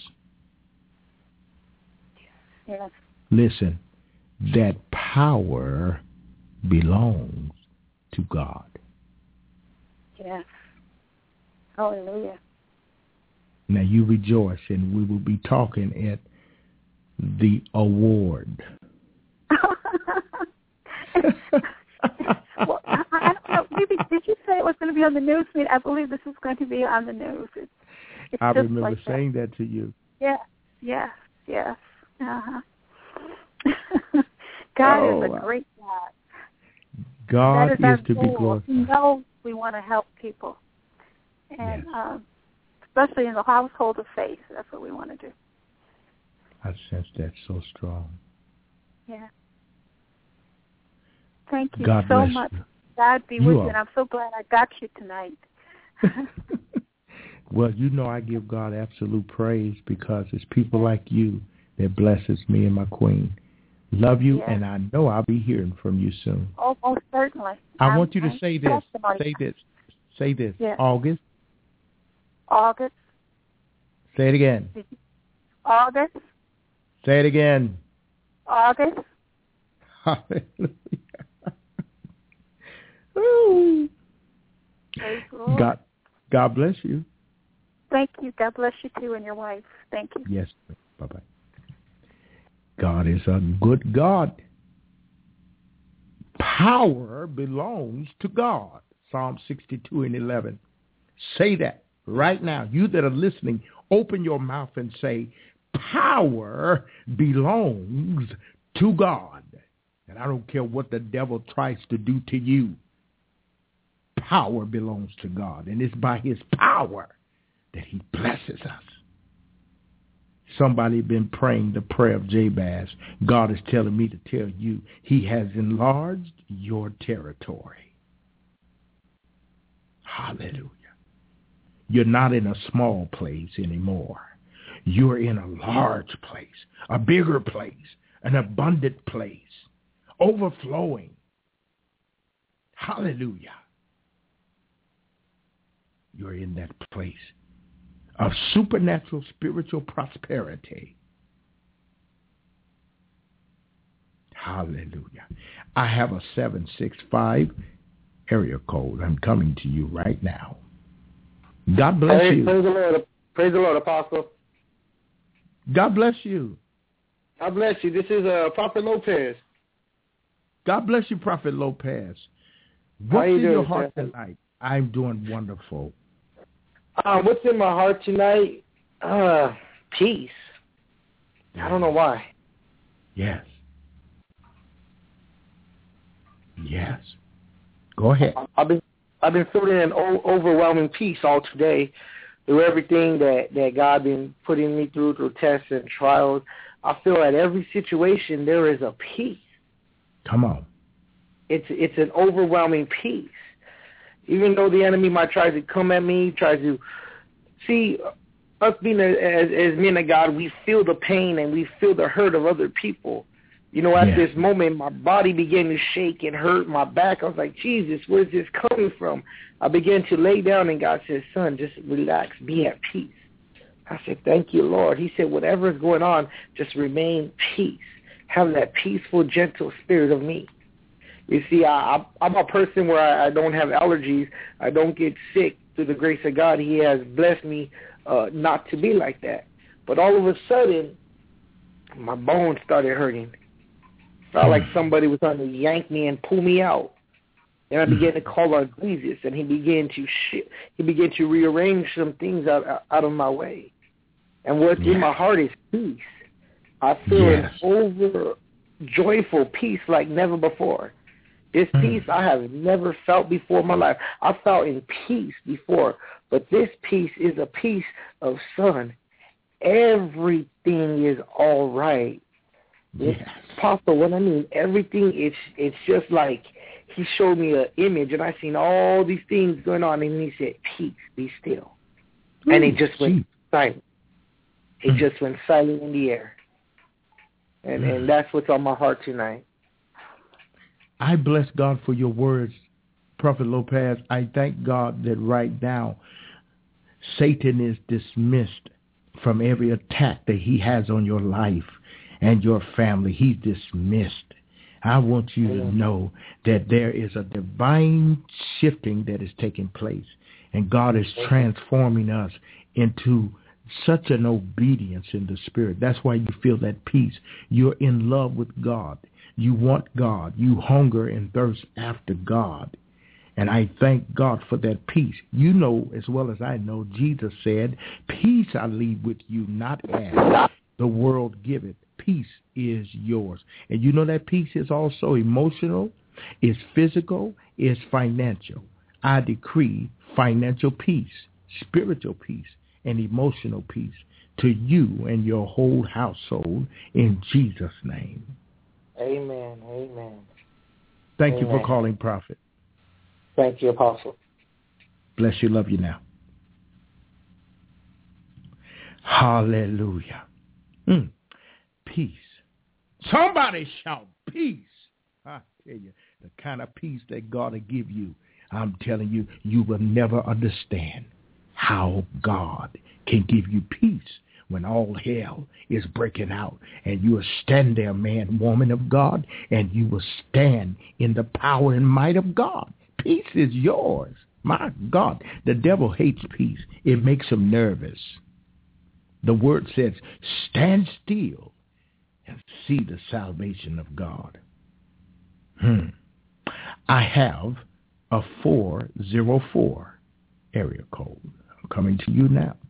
Yes. Listen, that power belongs to God. Yes. Hallelujah. Now you rejoice, and we will be talking at the award. Well, I, I don't know. Maybe, did you say it was going to be on the news? I, mean, I believe this is going to be on the news. It's, it's I just remember like saying that. that to you. Yes, yes, yes. Uh-huh. God oh, is a great God. God that is, is to goal. be glorified. He knows we want to help people. And yes. um, especially in the household of faith, that's what we want to do. I sense that so strong. Yeah. Thank you God so bless much. you. God be you with are. you, and I'm so glad I got you tonight. Well, you know I give God absolute praise because it's people like you that blesses me and my queen. Love you, yes. and I know I'll be hearing from you soon. Oh, most certainly. I I'm, want you to I'm say this. testimony. Say this. Say this. Yes. August. August. Say it again. August. Say it again. August. Hallelujah. Ooh. God, God bless you. Thank you. God bless you too and your wife. Thank you. Yes. Bye-bye. God is a good God. Power belongs to God. Psalm sixty-two and eleven. Say that right now. You that are listening, open your mouth and say, power belongs to God. And I don't care what the devil tries to do to you. Power belongs to God. And it's by his power that he blesses us. Somebody been praying the prayer of Jabez. God is telling me to tell you, he has enlarged your territory. Hallelujah. You're not in a small place anymore. You're in a large place, a bigger place, an abundant place, overflowing. Hallelujah. You're in that place of supernatural spiritual prosperity. Hallelujah. I have a seven six five area code. I'm coming to you right now. God bless hey, you. Praise the Lord. Praise the Lord, Apostle. God bless you. God bless you. This is uh, Prophet Lopez. God bless you, Prophet Lopez. How What's you in doing, your heart sir? tonight? I'm doing wonderful. Uh, what's in my heart tonight? Uh, peace. I don't know why. Yes. Yes. Go ahead. I've been I've been feeling an o- overwhelming peace all today through everything that, that God been putting me through, through tests and trials. I feel at every situation there is a peace. Come on. It's it's an overwhelming peace. Even though the enemy might try to come at me, try to see us being a, as as men of God, we feel the pain and we feel the hurt of other people. You know, at yeah. this moment, my body began to shake and hurt my back. I was like, Jesus, where's this coming from? I began to lay down, and God said, son, just relax, be at peace. I said, thank you, Lord. He said, whatever is going on, just remain peace. have that peaceful, gentle spirit of me. You see, I, I'm a person where I, I don't have allergies. I don't get sick. Through the grace of God, he has blessed me uh, not to be like that. But all of a sudden, my bones started hurting. Felt like somebody was trying to yank me and pull me out. And I began to call on Jesus, and he began to sh- he began to rearrange some things out out of my way. And what's yeah. in my heart is peace. I feel yes. an over joyful peace like never before. This peace I have never felt before in my life. I felt in peace before, but this peace is a peace of, son, everything is all right. Yes. Apostle, what I mean, everything, it's it's just like he showed me an image, and I seen all these things going on, and he said, peace, be still. Ooh, and it just went silent. It mm. just went silent in the air. And, mm. and that's what's on my heart tonight. I bless God for your words, Prophet Lopez. I thank God that right now Satan is dismissed from every attack that he has on your life and your family. He's dismissed. I want you to know that there is a divine shifting that is taking place, and God is transforming us into such an obedience in the spirit. That's why you feel that peace. You're in love with God. You want God. You hunger and thirst after God. And I thank God for that peace. You know as well as I know, Jesus said, peace I leave with you, not as the world giveth. Peace is yours. And you know that peace is also emotional, is physical, is financial. I decree financial peace, spiritual peace, and emotional peace to you and your whole household in Jesus' name. Amen. Amen. Thank Amen. you for calling, Prophet. Thank you, Apostle. Bless you. Love you now. Hallelujah. Mm. Peace. Somebody shout peace. I tell you, the kind of peace that God will give you, I'm telling you, you will never understand how God can give you peace when all hell is breaking out, and you will stand there, man, woman of God, and you will stand in the power and might of God. Peace is yours. My God, the devil hates peace. It makes him nervous. The word says, stand still and see the salvation of God. Hmm. I have a four zero four area code. I'm coming to you now.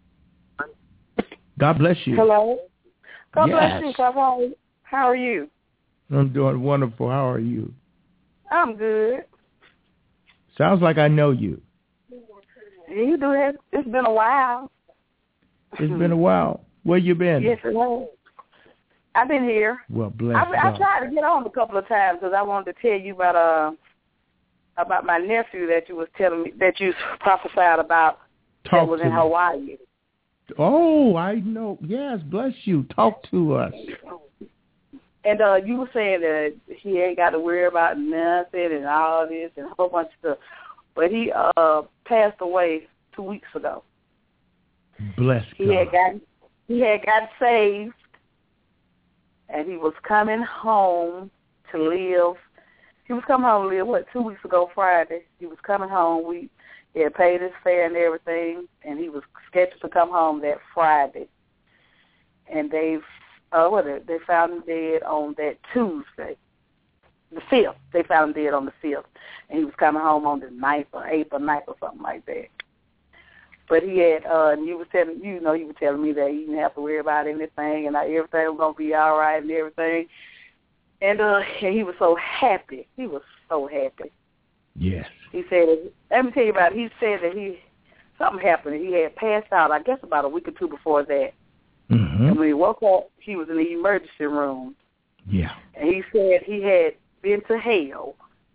God bless you. Hello. God yes. bless you. How, how are you? I'm doing wonderful. How are you? I'm good. Sounds like I know you. You do it. It's been a while. It's been a while. Where you been? Yes, it has. I've been here. Well, bless I, God. I tried to get on a couple of times because I wanted to tell you about uh about my nephew that you was telling me that you prophesied about. Talk that was to in me. Hawaii. Oh, I know. Yes, bless you. Talk to us. And uh, you were saying that he ain't got to worry about nothing and all this and a whole bunch of stuff. But he uh, passed away two weeks ago. Bless he God. Had gotten, he had got saved, and he was coming home to live. He was coming home to live, what, two weeks ago Friday. He was coming home. We He had paid his fare and everything, and he was scheduled to come home that Friday. And they've, uh, what, they found him dead on that Tuesday, the fifth. They found him dead on the fifth, and he was coming home on the ninth or eighth or ninth or something like that. But he had, uh, and you were telling, you know, you were telling me that he didn't have to worry about anything, and everything was gonna be all right and everything. And uh, and he was so happy. He was so happy. Yes. He said, let me tell you about it. He said that he, something happened. He had passed out, I guess about a week or two before that. Mm-hmm. And when he woke up, he was in the emergency room. Yeah. And he said he had been to hell.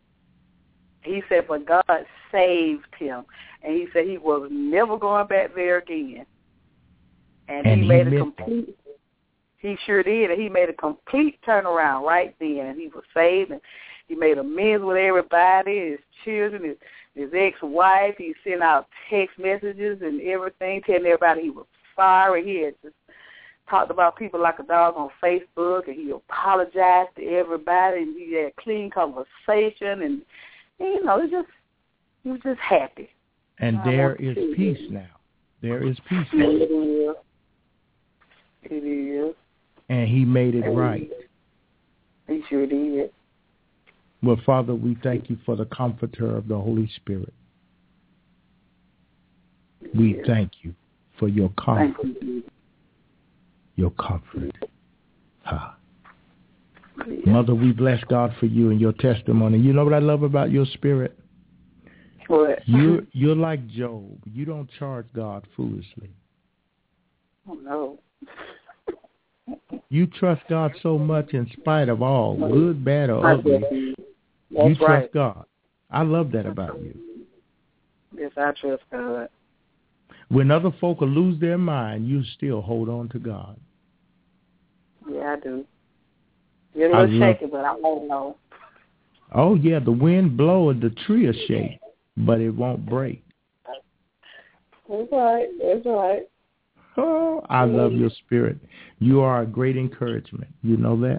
He said, but God saved him. And he said he was never going back there again. And, and he, he made a complete, he sure did. And he made a complete turnaround right then. And he was saved. And he made amends with everybody, his children, his, his ex-wife. He sent out text messages and everything, telling everybody he was sorry. He had just talked about people like a dog on Facebook, and he apologized to everybody, and he had clean conversation, and, and you know, it just he was just happy. And I there want to is see peace it. now. There is peace now. It is. It is. And he made it And right. He sure did. Well, Father, we thank you for the comforter of the Holy Spirit. We Yes. thank you for your comfort, Thank you. your comfort. Ha. Yes. Mother, we bless God for you and your testimony. You know what I love about your spirit? What? You're, you're like Job. You don't charge God foolishly. Oh, no. You trust God so much in spite of all, good, bad, or ugly. That's You trust right. God. I love that about you. Yes, I trust God. When other folk will lose their mind, you still hold on to God. Yeah, I do. You're I a little love- shaky, but I won't know. Oh, yeah, the wind blow and the tree will shake, but it won't break. That's right. That's right. Oh, I love your spirit. You are a great encouragement. You know that?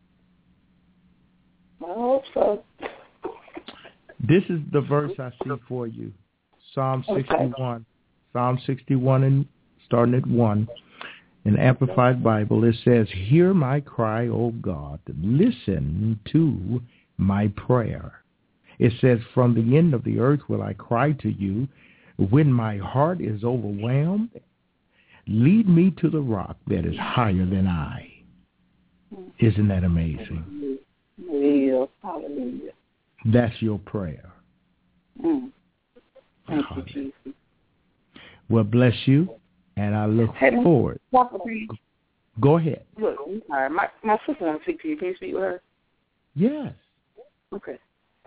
I hope so. This is the verse I see for you. Psalm sixty-one. Psalm sixty-one, and starting at one. In Amplified Bible, it says, "Hear my cry, O God. Listen to my prayer." It says, "From the end of the earth will I cry to you. When my heart is overwhelmed, lead me to the rock that is higher than I." Isn't that amazing? Yeah. Hallelujah. That's your prayer. Mm. Thank you, Jesus. Well, bless you, and I look Hey, forward. Papa, please. Go ahead. Look, I'm sorry. My, my sister wants to speak to you. Can you speak with her? Yes. Okay.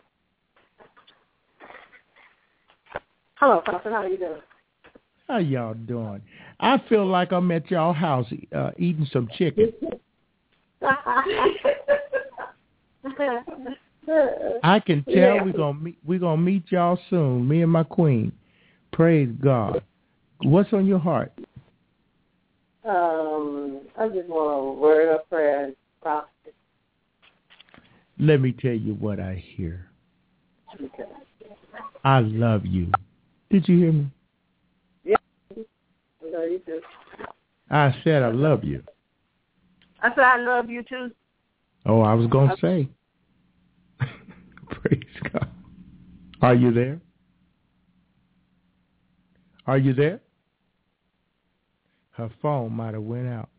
Hello, Pastor. How are you doing? How y'all doing? I feel like I'm at y'all house uh, eating some chicken. I can tell Yeah. we're gonna meet. We're gonna meet y'all soon. Me and my queen. Praise God. What's on your heart? Um, I just want a word of prayer and prophecy. Let me tell you what I hear. Okay. I love you. Did you hear me? Yeah. No, you too. I said I love you. I said I love you too. Oh, I was gonna say. Praise God. Are you there? Are you there? Her phone might have went out.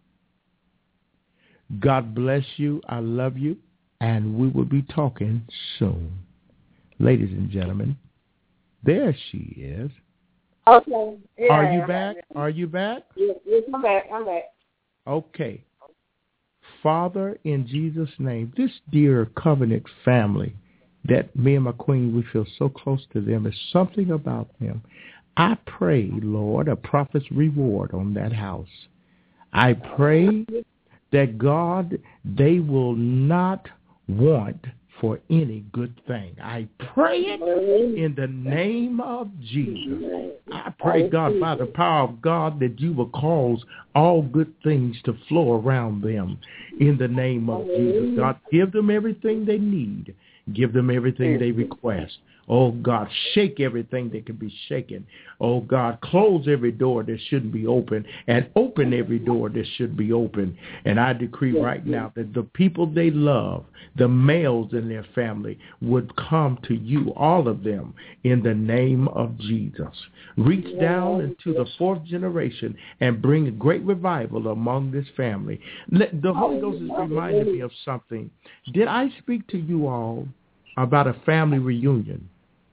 God bless you. I love you. And we will be talking soon. Ladies and gentlemen, there she is. Okay. Yeah, Are you I'm back? back. Are you back? Yes, yes, I'm back. I'm back. Okay. Father, in Jesus' name, this dear covenant family that me and my queen, we feel so close to them, is something about them. I pray, Lord, a prophet's reward on that house. I pray that, God, they will not want for any good thing. I pray it in the name of Jesus. I pray, God, by the power of God, that you will cause all good things to flow around them in the name of Jesus. God, give them everything they need. Give them everything they request. Oh, God, shake everything that can be shaken. Oh, God, close every door that shouldn't be open and open every door that should be open. And I decree right now that the people they love, the males in their family, would come to you, all of them, in the name of Jesus. Reach down into the fourth generation and bring a great revival among this family. Let, the Holy Ghost has reminded me of something. Did I speak to you all about a family reunion?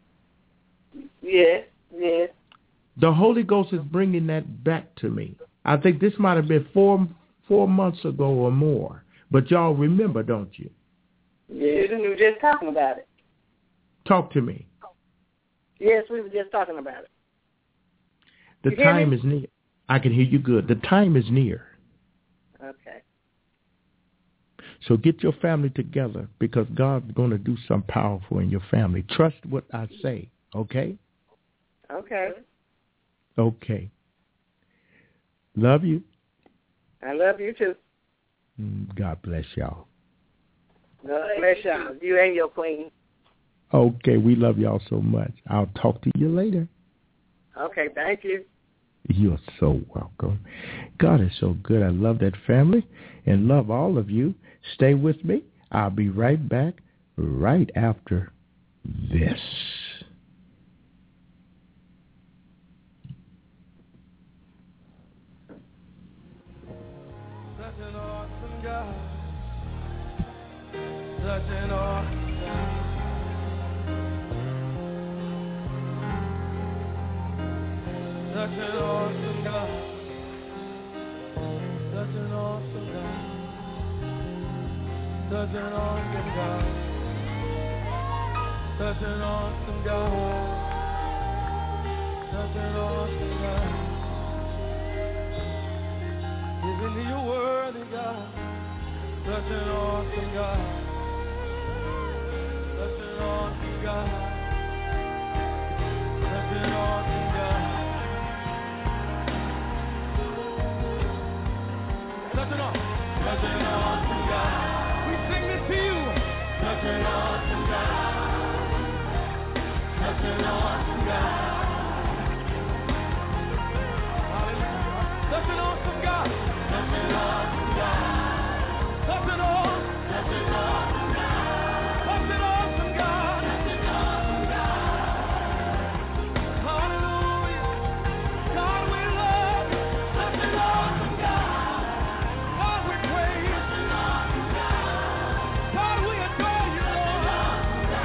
Yes, yes. The Holy Ghost is bringing that back to me. I think this might have been four four months ago or more. But y'all remember, don't you? Yes, we were just talking about it. Talk to me. Yes, we were just talking about it. The You hear time me? is near. I can hear you good. The time is near. Okay. So get your family together, because God's going to do something powerful in your family. Trust what I say, okay? Okay. Okay. Love you. I love you too. God bless y'all. God bless y'all. You and your queen. Okay, we love y'all so much. I'll talk to you later. Okay, thank you. You're so welcome. God is so good. I love that family and love all of you. Stay with me. I'll be right back right after this. Such an awesome God. Such an awesome God. Such an awesome God. Such an awesome God. Such an awesome God. Such an awesome God. Such an awesome God. Isn't you worthy, God? Such an awesome God. Such an awesome God. Such an awesome God. Such an awesome, such an awesome God. We sing this to you. Such an awesome God. Such an awesome God. Hallelujah. Such an awesome God. Such an awesome God. Such an awesome, such an awesome God. Such an awesome God. Such an awesome God. Hallelujah. God, we love you. Such an awesome God. God, we praise you. Such an awesome God. God, we adore you, Lord.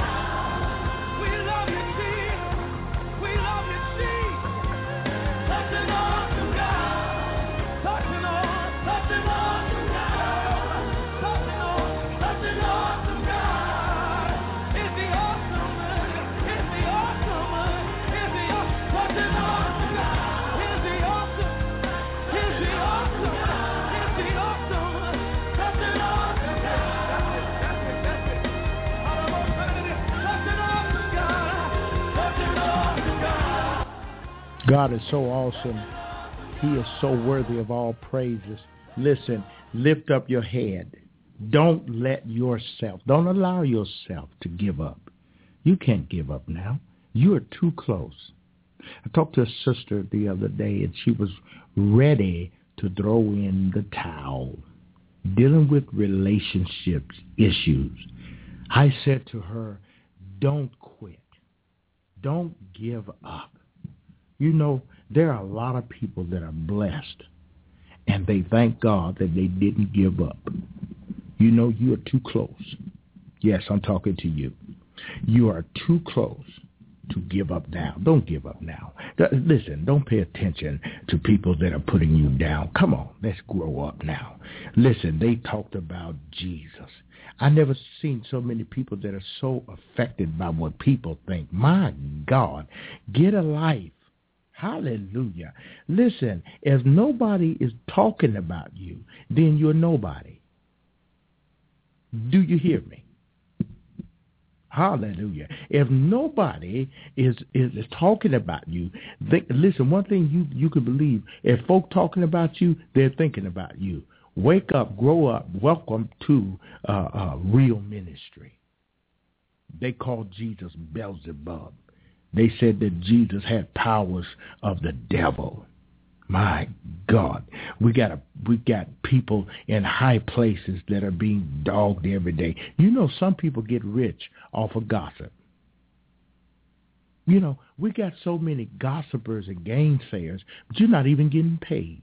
We love you, Jesus. We love you, Jesus. Such an awesome God. Such an awesome, such an awesome God. Such an awesome, such an awesome God. Is the awesome, is the awesome, is the awesome, such an awesome God. Is the awesome, is the awesome, is the awesome, such an awesome God. That's it, that's it, that's it. Such an awesome God. Such an awesome God. God is so awesome. He is so worthy of all praises. Listen, lift up your head. Don't let yourself, don't allow yourself to give up. You can't give up now. You are too close. I talked to a sister the other day, and she was ready to throw in the towel, dealing with relationships issues. I said to her, don't quit. Don't give up. You know, there are a lot of people that are blessed, and they thank God that they didn't give up. You know, you are too close. Yes, I'm talking to you. You are too close to give up now. Don't give up now. Listen, don't pay attention to people that are putting you down. Come on, let's grow up now. Listen, they talked about Jesus. I never seen so many people that are so affected by what people think. My God, get a life. Hallelujah. Listen, if nobody is talking about you, then you're nobody. Do you hear me? Hallelujah. If nobody is, is, is talking about you, they, listen, one thing you, you can believe, if folk talking about you, they're thinking about you. Wake up, grow up, welcome to uh, uh, real ministry. They called Jesus Beelzebub. They said that Jesus had powers of the devil. My God, we got a, we got people in high places that are being dogged every day. You know, some people get rich off of gossip. You know, we got so many gossipers and gainsayers, but you're not even getting paid.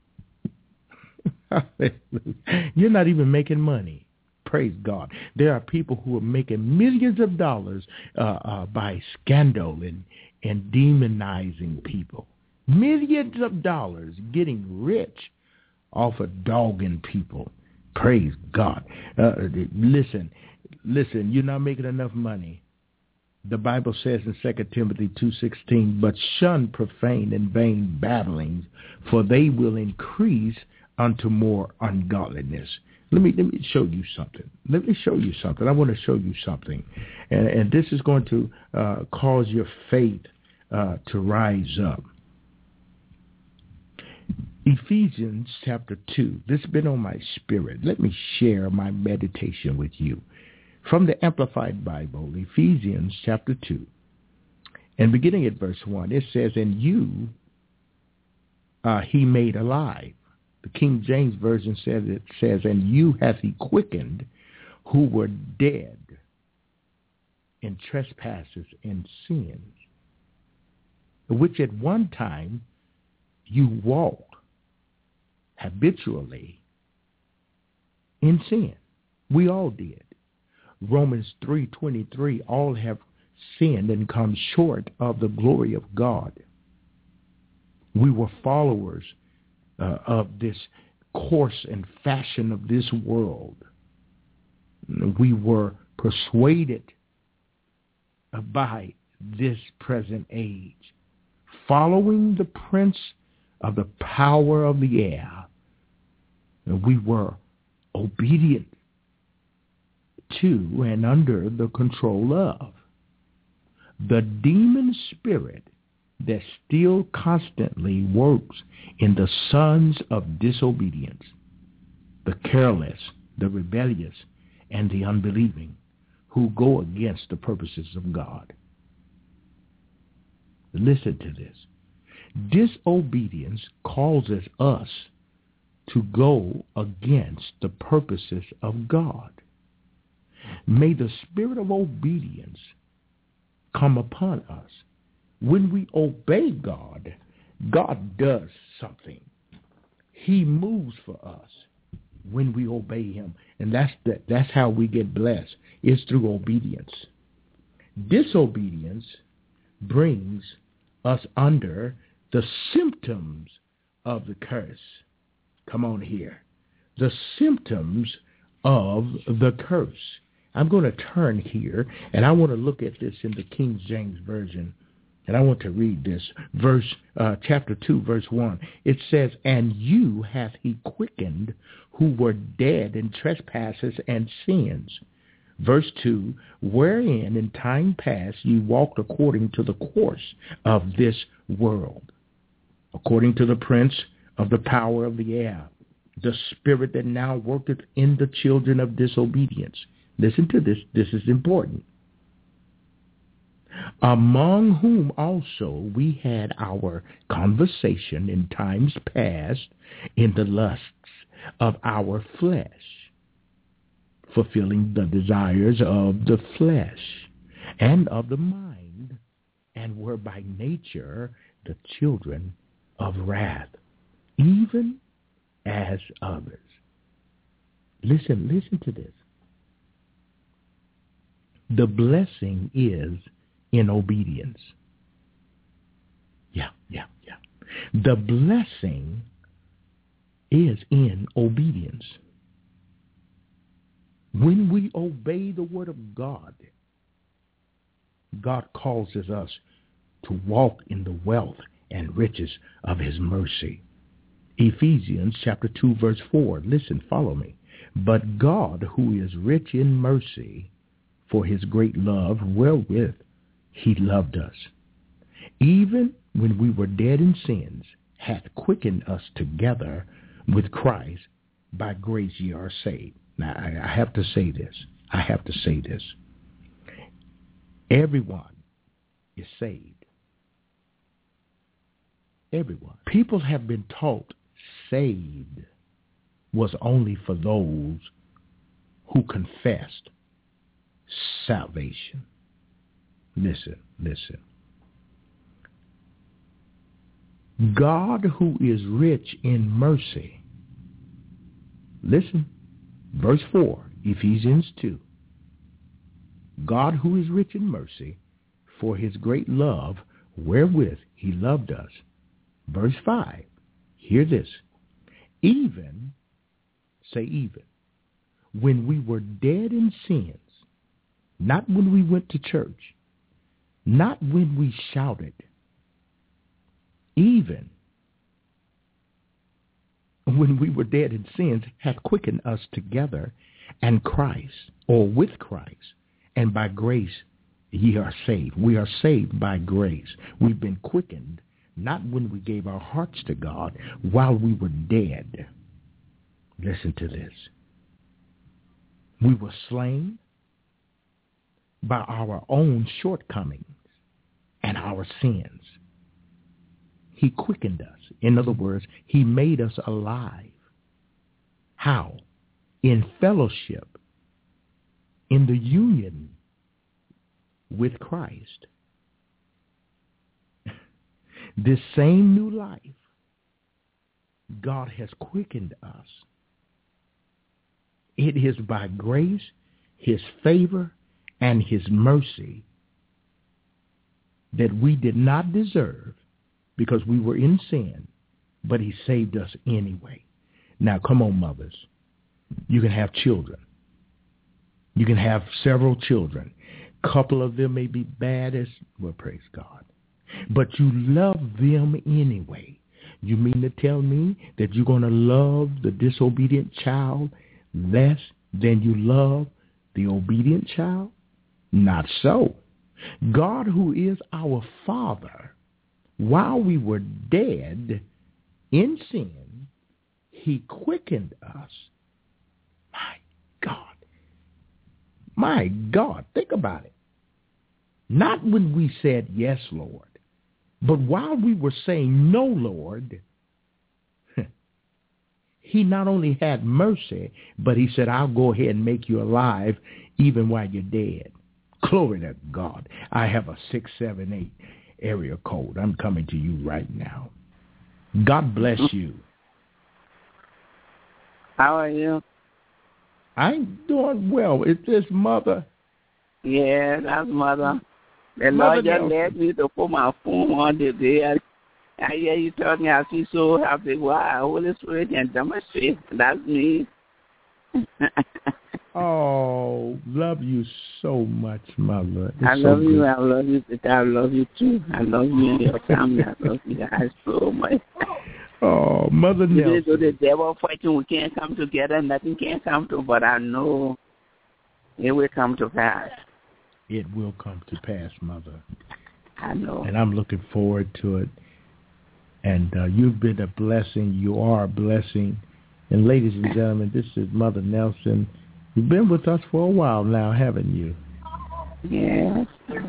You're not even making money. Praise God. There are people who are making millions of dollars uh, uh, by scandal and, and demonizing people. Millions of dollars getting rich off of dogging people. Praise God. Uh, listen, listen, you're not making enough money. The Bible says in Second Timothy two sixteen, but shun profane and vain babblings, for they will increase unto more ungodliness. Let me let me show you something. Let me show you something. I want to show you something. And, and this is going to uh, cause your faith uh, to rise up. Ephesians chapter two. This has been on my spirit. Let me share my meditation with you. From the Amplified Bible, Ephesians chapter two. And beginning at verse one, it says, and you uh, he made alive. The King James Version says it says, and you hath he quickened who were dead in trespasses and sins, which at one time you walked habitually in sin. We all did. Romans three twenty-three, all have sinned and come short of the glory of God. We were followers uh, of this course and fashion of this world. We were persuaded by this present age, following the prince of the power of the air. We were obedient to and under the control of the demon spirit that still constantly works in the sons of disobedience, the careless, the rebellious, and the unbelieving, who go against the purposes of God. Listen to this. Disobedience causes us to go against the purposes of God. May the spirit of obedience come upon us. When we obey God, God does something. He moves for us when we obey him. And that's the, that's how we get blessed, is through obedience. Disobedience brings us under the symptoms of the curse. Come on here. The symptoms of the curse. I'm going to turn here, and I want to look at this in the King James Version. And I want to read this. Verse, uh, chapter two, verse one. It says, and you hath he quickened who were dead in trespasses and sins. Verse two, wherein in time past ye walked according to the course of this world, according to the prince of the power of the air, the spirit that now worketh in the children of disobedience. Listen to this. This is important. Among whom also we had our conversation in times past in the lusts of our flesh, fulfilling the desires of the flesh and of the mind, and were by nature the children of wrath, even as others. Listen, listen to this. The blessing is in obedience. Yeah, yeah, yeah. The blessing is in obedience. When we obey the word of God, God causes us to walk in the wealth and riches of his mercy. Ephesians chapter two, verse four. Listen, follow me. But God, who is rich in mercy, for his great love wherewith he loved us, even when we were dead in sins, hath quickened us together with Christ. By grace ye are saved. Now, I, I have to say this. I have to say this. Everyone is saved. Everyone. People have been taught saved was only for those who confessed salvation. Listen, listen. God, who is rich in mercy. Listen, verse four, Ephesians two. God, who is rich in mercy, for his great love wherewith he loved us. Verse five, hear this. Even, say even, when we were dead in sins, not when we went to church, not when we shouted, even when we were dead in sins, hath quickened us together and Christ, or with Christ, and by grace ye are saved. We are saved by grace. We've been quickened, not when we gave our hearts to God, while we were dead. Listen to this. We were slain by our own shortcomings and our sins. He quickened us. In other words, he made us alive. How? In fellowship, in the union with Christ. This same new life, God has quickened us. It is by grace, his favor, and his mercy that we did not deserve because we were in sin, but he saved us anyway. Now, come on, mothers. You can have children. You can have several children. A couple of them may be bad as, well, praise God. But you love them anyway. You mean to tell me that you're going to love the disobedient child less than you love the obedient child? Not so. God, who is our Father, while we were dead in sin, he quickened us. My God. My God, think about it. Not when we said, yes, Lord, but while we were saying, no, Lord, he not only had mercy, but he said, I'll go ahead and make you alive even while you're dead. Glory to God. I have a six seven eight area code. I'm coming to you right now. God bless you. How are you? I'm doing well. Is this Mother? Yeah, that's Mother. The Mother Lord just Nelson. led me to put my phone on today. I, I hear you talking. I feel so happy. Wow, Holy Spirit can demonstrate. That's me. Oh, love you so much, Mother. It's I so love you. good. I love you. I love you too. I love you and your family. I love you guys so much. Oh, Mother Even Nelson. though the devil fighting, we can't come together. Nothing can come to. But I know it will come to pass. It will come to pass, Mother. I know. And I'm looking forward to it. And uh, you've been a blessing. You are a blessing. And ladies and gentlemen, this is Mother Nelson. You've been with us for a while now, haven't you? Yes.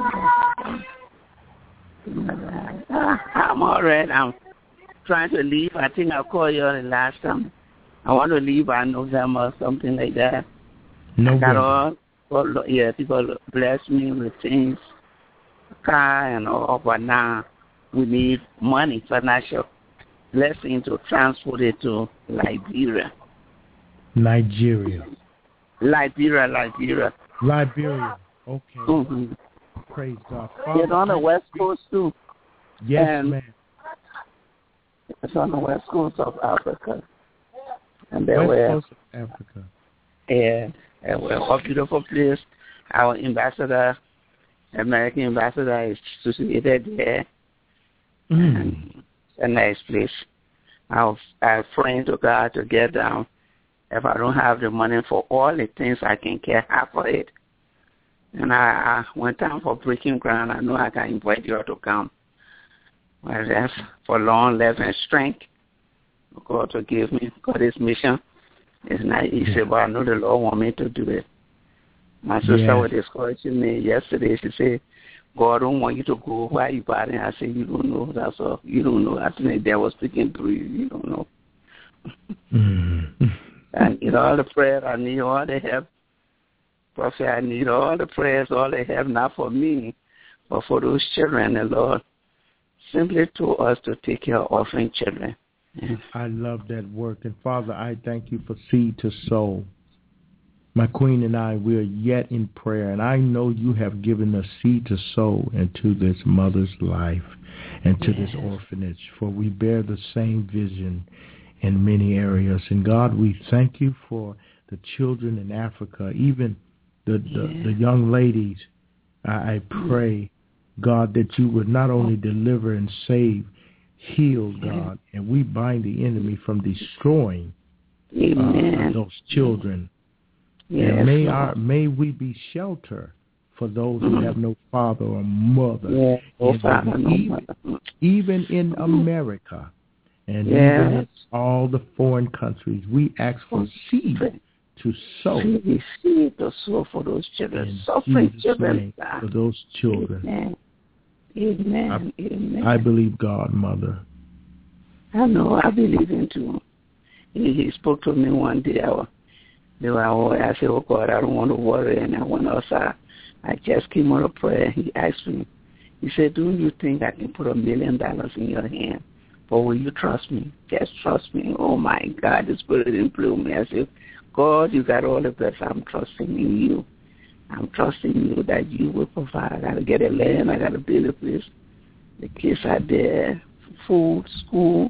I'm all right. I'm trying to leave. I think I called you the last time. I want to leave by November or something like that. November. I got all, all, yeah, people bless me with things, car and all, but now we need money, financial blessing to transport it to Liberia. Nigeria. Liberia, Liberia. Liberia. Okay. Mm-hmm. Praise God. It's on the west coast too. Yes, and ma'am. It's on the west coast of Africa. And they West were, coast of Africa. Yeah, and we're a beautiful place. Our ambassador, American ambassador, is situated there. Mm. And it's a nice place. I I praying to God to get down. If I don't have the money for all the things I can care for it. And I, I went down for breaking ground. I know I can invite you all to come. Well, that's for long life and strength. God to give me. God, this mission is not easy, but I know the Lord want me to do it. My sister Yes. was discouraging me yesterday. She said, God don't want you to go. Why you body? I said, you don't know. That's all. You don't know. I think the devil speaking through you. You don't know. Mm. I need all the prayer. I need all the help. Prophet, I need all the prayers, all the help, not for me, but for those children, the Lord simply told us to take care of orphan children. Yeah. I love that work. And Father, I thank you for Seed to Soul. My queen and I, we are yet in prayer, and I know you have given us seed to sow into this mother's life and to yes. this orphanage, for we bear the same vision in many areas. And God, we thank you for the children in Africa, even the, the, yeah. the young ladies. I, I pray, God, that you would not only deliver and save, heal, God, and we bind the enemy from destroying uh, those children. Yes, and may our may we be shelter for those who have no father or mother. Yes, oh, and father, no even, mother. even in America and Yes. even in all the foreign countries, we ask for seed to sow. Seed, seed to sow for those children, In suffering Jesus' children. name, for those children. Amen. Amen. I, Amen. I believe God, Mother. I know. I believe in too. He, he spoke to me one day. I, was, they were, I said, oh, God, I don't want to worry. And I went outside. I just came out of prayer. He asked me, he said, do you think I can put a million dollars in your hand? Or will you trust me? Just trust me. Oh, my God, the Spirit blew me. I said, God, you got all of this. I'm trusting in you. I'm trusting you that you will provide. I got to get a land. I got to build a place. The kids are there, food, school.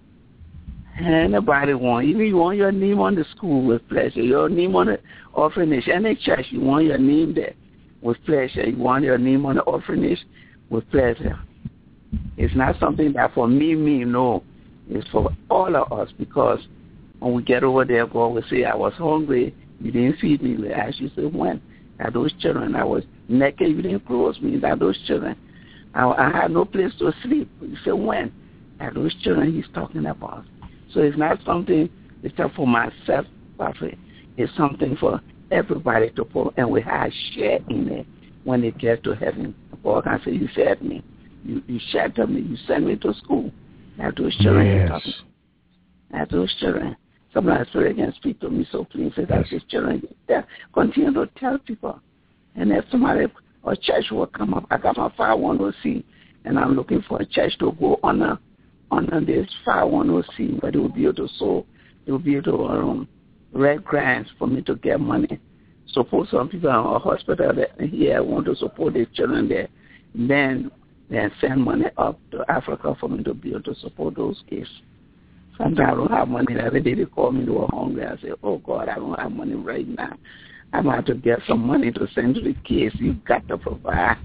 Anybody want, even you want your name on the school with pleasure. Your name on the orphanage. Any church, you want your name there with pleasure. You want your name on the orphanage with pleasure. It's not something that for me, me, no. It's for all of us, because when we get over there, God will say, I was hungry, you didn't feed me. We ask you, say, when? At those children. I was naked, you didn't clothe me. At those children. I, I had no place to sleep. You say, when? At those children he's talking about. So it's not something it's just for myself, Prophet. It's something for everybody to put, and we have share in it when they get to heaven. God can say, you fed me. You, you sheltered me. You sent me to school. At those children Yes. he's talking. At those children. Sometimes Spirit can speak to me, so please, say that those children there. Continue to tell people. And if somebody or church will come up, I got my five one oh C, and I'm looking for a church to go on a, on a, this five one oh C, but they will be able to sow, they will be able to um, write grants for me to get money. Support some people in a hospital that here want to support the children there. Then then send money up to Africa for me to be able to support those kids. Sometimes I don't have money. Every day they call me, they were hungry. I say, oh, God, I don't have money right now. I'm going to have to get some money to send to the kids. You've got to provide.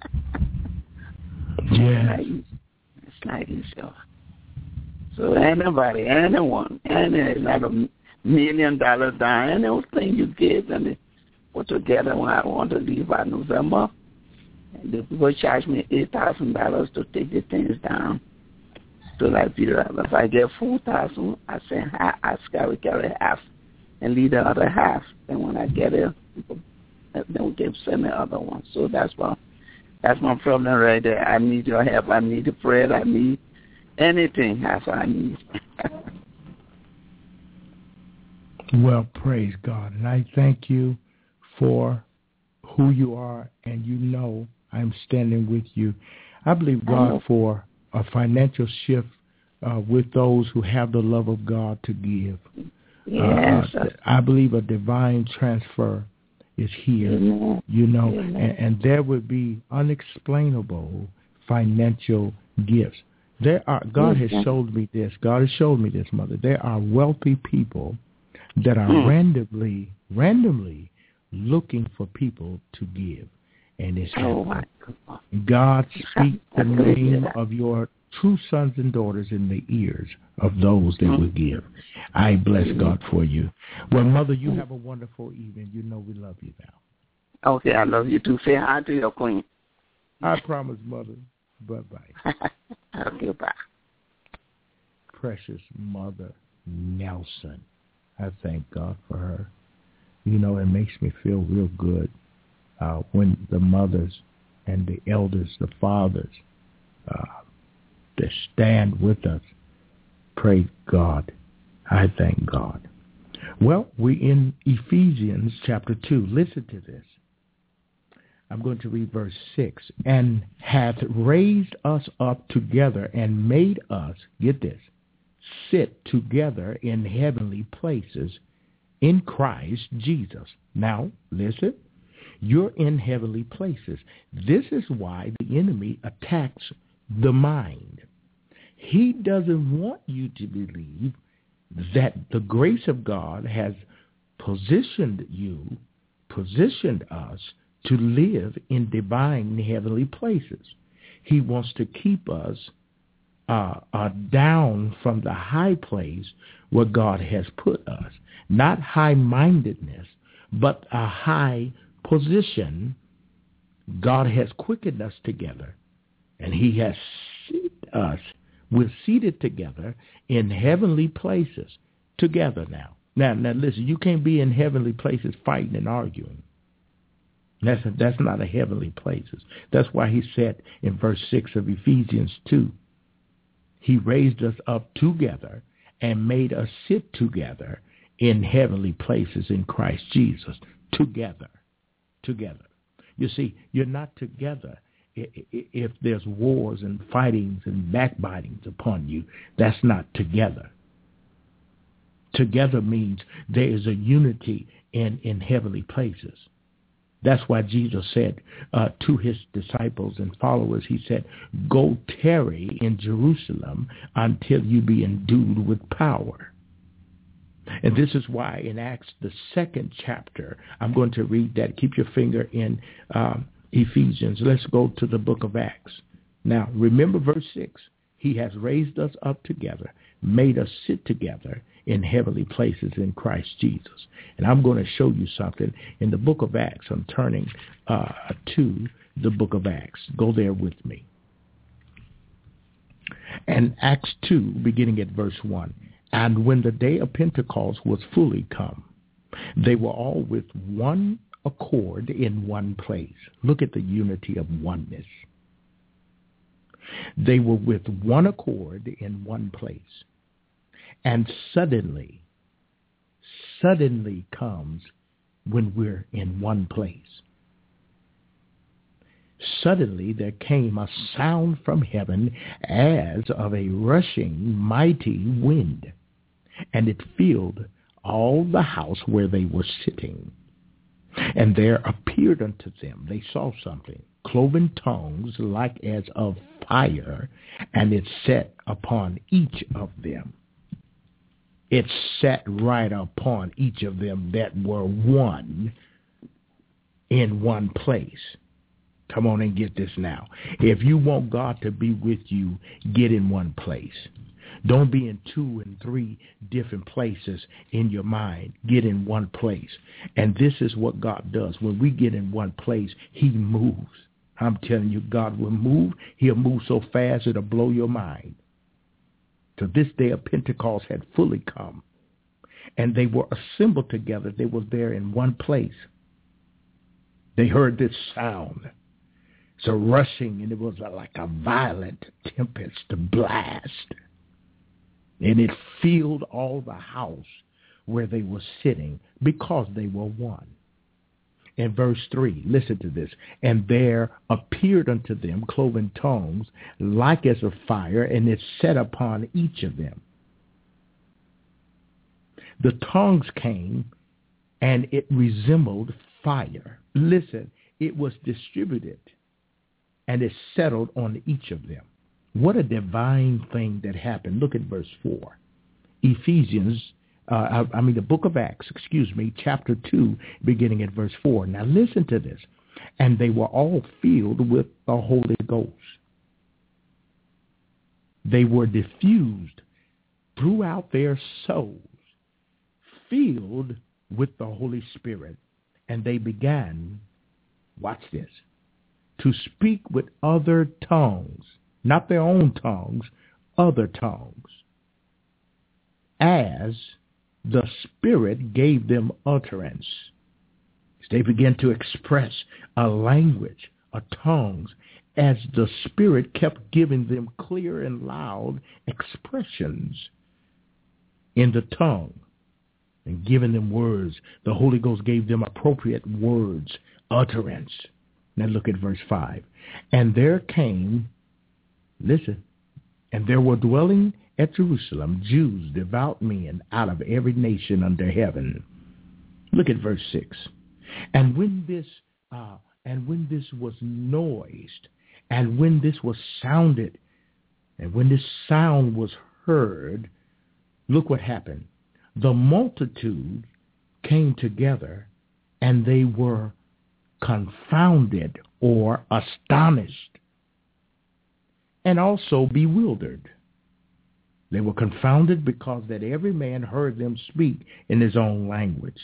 Yeah. It's not easy. So anybody, anyone, any, like a million dollars down, anything you give and they put together when I want to leave by November, and the people charge me eight thousand dollars to take the things down to Liberia. If I get four thousand, I say I carry carry half and leave the other half. And when I get it, people, then we can send the other one. So that's my that's my problem right there. I need your help. I need the prayer. I need anything. That's what I need. Well, praise God. And I thank you for who you are, and you know I'm standing with you. I believe God for a financial shift uh, with those who have the love of God to give. Yes. Uh, I believe a divine transfer is here, Amen. you know, Amen. and, and there would be unexplainable financial gifts. There are, God has Amen. showed me this. God has showed me this, Mother. There are wealthy people that are Mm. randomly, randomly looking for people to give. And it's Oh, happening. my God speak the I believe name that. of your true sons and daughters in the ears of those that will give. I bless God for you. Well, Mother, you have a wonderful evening. You know we love you now. Okay, I love you too. Say hi to your queen. I promise, Mother. Bye-bye. Okay, bye. Precious Mother Nelson. I thank God for her. You know, it makes me feel real good uh, when the mothers and the elders, the fathers, uh, that stand with us. Praise God. I thank God. Well, we in Ephesians chapter two. Listen to this. I'm going to read verse six. And hath raised us up together and made us, get this, sit together in heavenly places in Christ Jesus. Now, listen. You're in heavenly places. This is why the enemy attacks the mind. He doesn't want you to believe that the grace of God has positioned you, positioned us to live in divine heavenly places. He wants to keep us uh, uh, down from the high place where God has put us. Not high-mindedness, but a high position. God has quickened us together, and he has sit us. We're seated together in heavenly places together now. Now, now listen, you can't be in heavenly places fighting and arguing. That's, a, that's not a heavenly places. That's why he said in verse six of Ephesians two, he raised us up together and made us sit together in heavenly places in Christ Jesus. Together. Together. You see, you're not together if there's wars and fightings and backbitings upon you. That's not together. Together means there is a unity in, in heavenly places. That's why Jesus said uh, to his disciples and followers, he said, go tarry in Jerusalem until you be endued with power. And this is why in Acts, the second chapter, I'm going to read that. Keep your finger in um, Ephesians. Let's go to the book of Acts. Now, remember verse six. He has raised us up together, made us sit together in heavenly places in Christ Jesus. And I'm going to show you something in the book of Acts. I'm turning uh, to the book of Acts. Go there with me. And Acts two, beginning at verse one. And when the day of Pentecost was fully come, they were all with one accord in one place. Look at the unity of oneness. They were with one accord in one place. And suddenly, suddenly comes when we're in one place. Suddenly there came a sound from heaven as of a rushing mighty wind, and it filled all the house where they were sitting. And there appeared unto them, they saw something, cloven tongues like as of fire, and it sat upon each of them. It sat right upon each of them that were one in one place. Come on and get this now. If you want God to be with you, get in one place. Don't be in two and three different places in your mind. Get in one place. And this is what God does. When we get in one place, he moves. I'm telling you, God will move. He'll move so fast it'll blow your mind. So this day of Pentecost had fully come. And they were assembled together. They were there in one place. They heard this sound. It's a rushing, and it was like a violent tempest, a blast. And it filled all the house where they were sitting because they were one. In verse three, listen to this. And there appeared unto them cloven tongues like as of fire, and it set upon each of them. The tongues came, and it resembled fire. Listen, it was distributed, and it settled on each of them. What a divine thing that happened. Look at verse four. Ephesians, uh, I, I mean the book of Acts, excuse me, chapter two, beginning at verse four. Now listen to this. And they were all filled with the Holy Ghost. They were diffused throughout their souls, filled with the Holy Spirit. And they began, watch this, to speak with other tongues. Not their own tongues, other tongues, as the Spirit gave them utterance. They began to express a language, a tongues, as the Spirit kept giving them clear and loud expressions in the tongue and giving them words. The Holy Ghost gave them appropriate words, utterance. Now look at verse five. And there came... Listen, and there were dwelling at Jerusalem Jews, devout men, out of every nation under heaven. Look at verse six. And when this, uh, and when this was noised, and when this was sounded, and when this sound was heard, look what happened. The multitude came together, and they were confounded or astonished, and also bewildered. They were confounded because that every man heard them speak in his own language.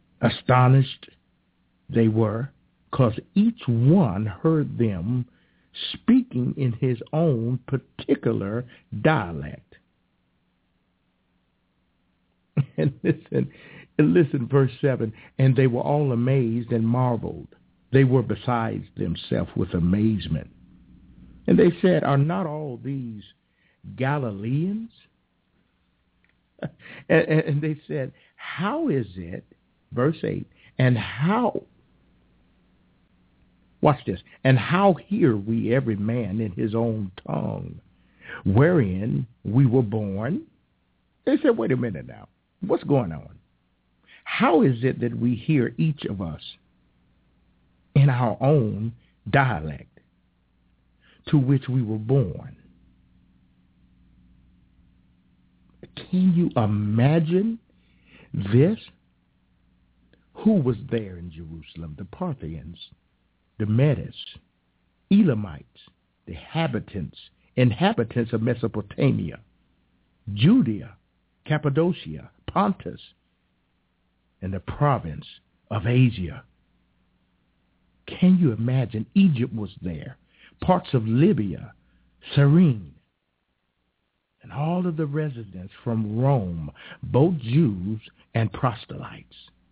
Astonished they were because each one heard them speaking in his own particular dialect. And listen, and listen, verse seven, and they were all amazed and marveled. They were besides themselves with amazement. And they said, are not all these Galileans? and, and they said, how is it, verse eight, and how, watch this, and how hear we every man in his own tongue, wherein we were born? They said, wait a minute now, what's going on? How is it that we hear each of us in our own dialect to which we were born? Can you imagine this? Who was there in Jerusalem? The Parthians, the Medes, Elamites, the inhabitants, inhabitants of Mesopotamia, Judea, Cappadocia, Pontus, and the province of Asia. Can you imagine? Egypt was there, parts of Libya, Cyrene, and all of the residents from Rome, both Jews and proselytes,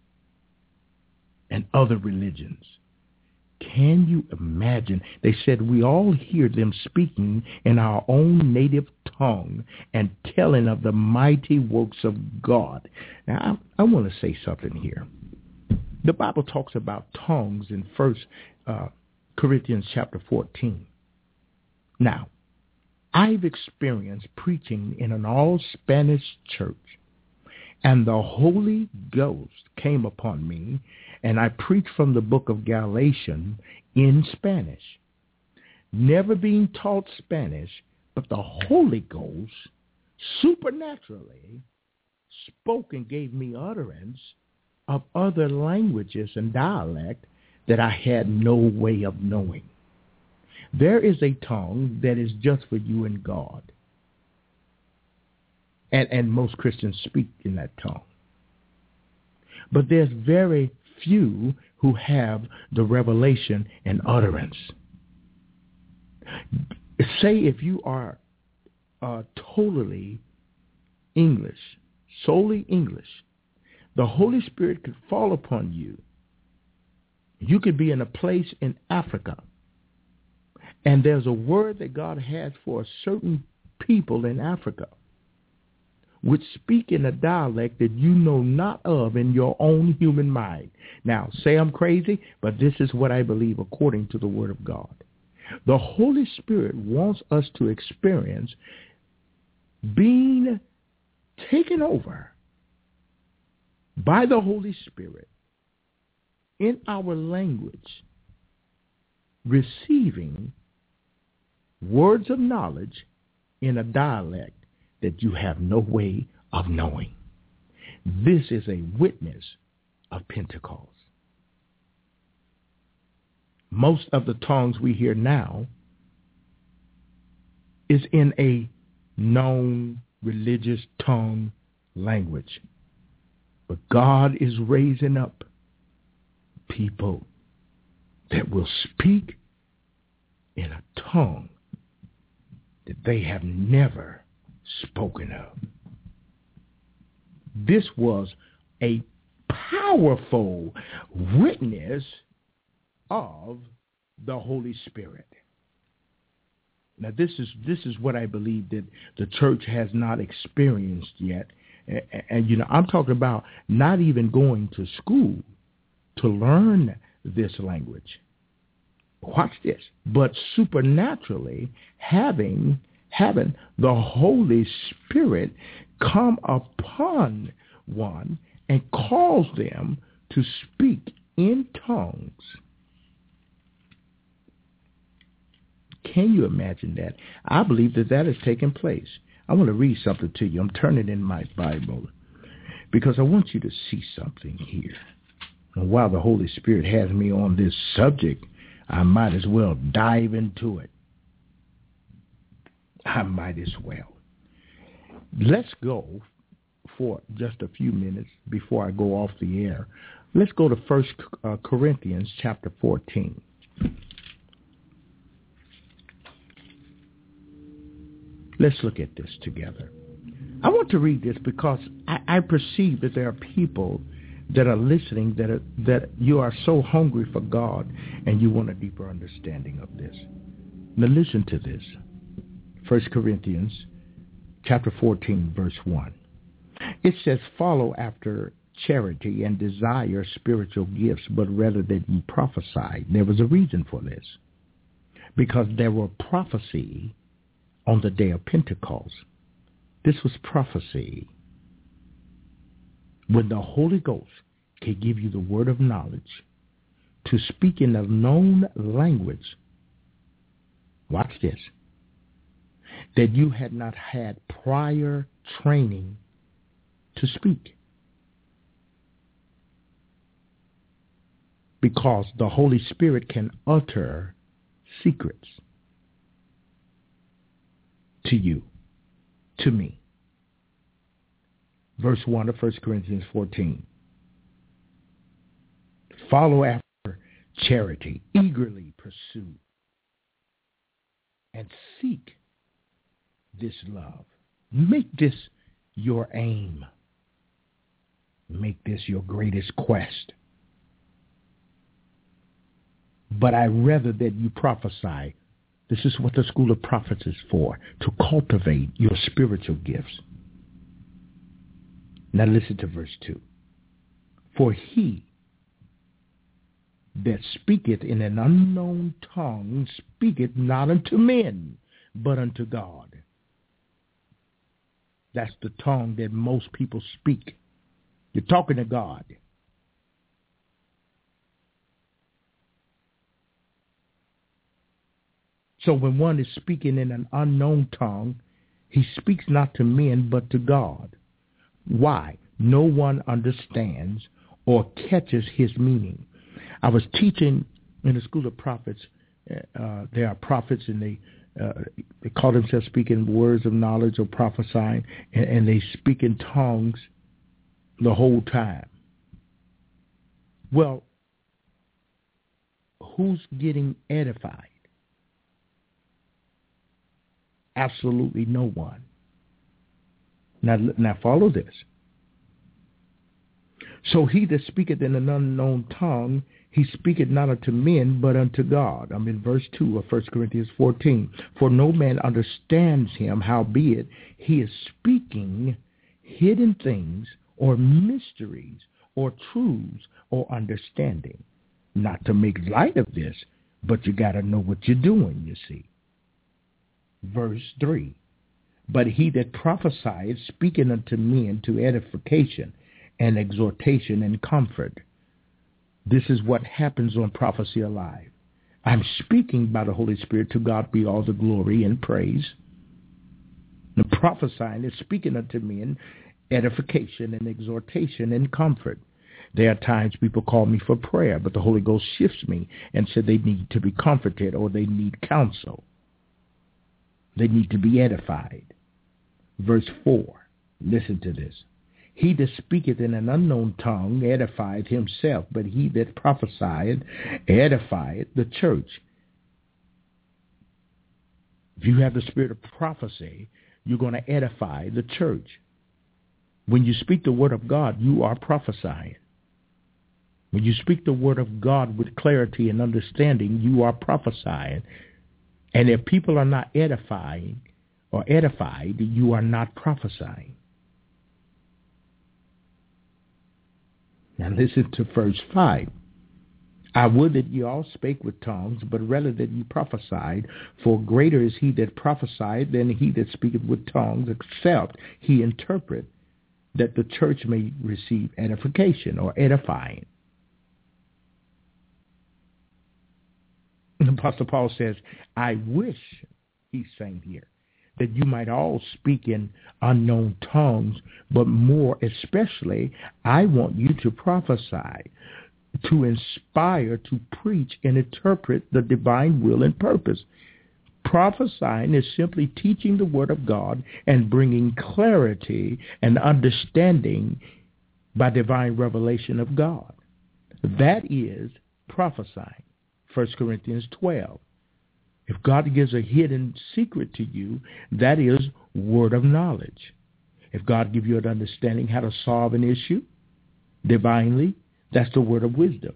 and other religions. Can you imagine? They said, we all hear them speaking in our own native tongue and telling of the mighty works of God. Now, I, I want to say something here. The Bible talks about tongues in First uh, Corinthians chapter fourteen. Now, I've experienced preaching in an all-Spanish church, and the Holy Ghost came upon me, and I preached from the book of Galatians in Spanish. Never being taught Spanish, but the Holy Ghost supernaturally spoke and gave me utterance of other languages and dialect that I had no way of knowing. There is a tongue that is just for you and God. And, and most Christians speak in that tongue. But there's very few who have the revelation and utterance. Say if you are uh, totally English, solely English, the Holy Spirit could fall upon you. You could be in a place in Africa, and there's a word that God has for a certain people in Africa, which speak in a dialect that you know not of in your own human mind. Now, say I'm crazy, but this is what I believe according to the Word of God. The Holy Spirit wants us to experience being taken over by the Holy Spirit in our language, receiving words of knowledge in a dialect that you have no way of knowing. This is a witness of Pentecost. Most of the tongues we hear now is in a known religious tongue language. But God is raising up people that will speak in a tongue that they have never spoken of. This was a powerful witness of the Holy Spirit. Now, this is this is what I believe that the church has not experienced yet. And, and, you know, I'm talking about not even going to school to learn this language. Watch this. But supernaturally having having the Holy Spirit come upon one and cause them to speak in tongues. Can you imagine that? I believe that that has taken place. I want to read something to you. I'm turning in my Bible because I want you to see something here. And while the Holy Spirit has me on this subject, I might as well dive into it. I might as well. Let's go for just a few minutes before I go off the air. Let's go to First uh, Corinthians chapter fourteen. Let's look at this together. I want to read this because I, I perceive that there are people that are listening that are, that you are so hungry for God and you want a deeper understanding of this. Now listen to this. First Corinthians chapter fourteen, verse one. It says, follow after charity and desire spiritual gifts, but rather that ye prophesy. There was a reason for this. Because there were prophecy on the day of Pentecost. This was prophecy. When the Holy Ghost can give you the word of knowledge to speak in a known language, watch this, that you had not had prior training to speak. Because the Holy Spirit can utter secrets to you, to me. Verse one of First Corinthians fourteen. Follow after charity, eagerly pursue, and seek this love. Make this your aim. Make this your greatest quest. But I rather that you prophesy. This is what the school of prophets is for, to cultivate your spiritual gifts. Now listen to verse two. For he that speaketh in an unknown tongue speaketh not unto men, but unto God. That's the tongue that most people speak. You're talking to God. So when one is speaking in an unknown tongue, he speaks not to men, but to God. Why? No one understands or catches his meaning. I was teaching in the school of prophets. Uh, there are prophets, and they uh, they call themselves speaking words of knowledge or prophesying, and, and they speak in tongues the whole time. Well, who's getting edified? Absolutely no one. Now, now follow this. So he that speaketh in an unknown tongue, he speaketh not unto men, but unto God. I'm in verse two of First Corinthians fourteen. For no man understands him, howbeit he is speaking hidden things or mysteries or truths or understanding. Not to make light of this, but you got to know what you're doing, you see. Verse three, but he that prophesieth speaking unto men to edification and exhortation and comfort. This is what happens on Prophecy Alive. I'm speaking by the Holy Spirit. To God be all the glory and praise. The prophesying is speaking unto men edification and exhortation and comfort. There are times people call me for prayer, but the Holy Ghost shifts me and said they need to be comforted or they need counsel. They need to be edified. Verse four, listen to this. He that speaketh in an unknown tongue edifieth himself, but he that prophesieth edifieth the church. If you have the spirit of prophecy, you're going to edify the church. When you speak the word of God, you are prophesying. When you speak the word of God with clarity and understanding, you are prophesying. And if people are not edifying or edified, you are not prophesying. Now listen to verse five. I would that ye all spake with tongues, but rather that ye prophesied, for greater is he that prophesied than he that speaketh with tongues, except he interpret, that the church may receive edification or edifying. And Apostle Paul says, I wish, he's saying here, that you might all speak in unknown tongues, but more especially, I want you to prophesy, to inspire, to preach, and interpret the divine will and purpose. Prophesying is simply teaching the word of God and bringing clarity and understanding by divine revelation of God. That is prophesying. First Corinthians twelve. If God gives a hidden secret to you, that is word of knowledge. If God gives you an understanding how to solve an issue divinely, that's the word of wisdom.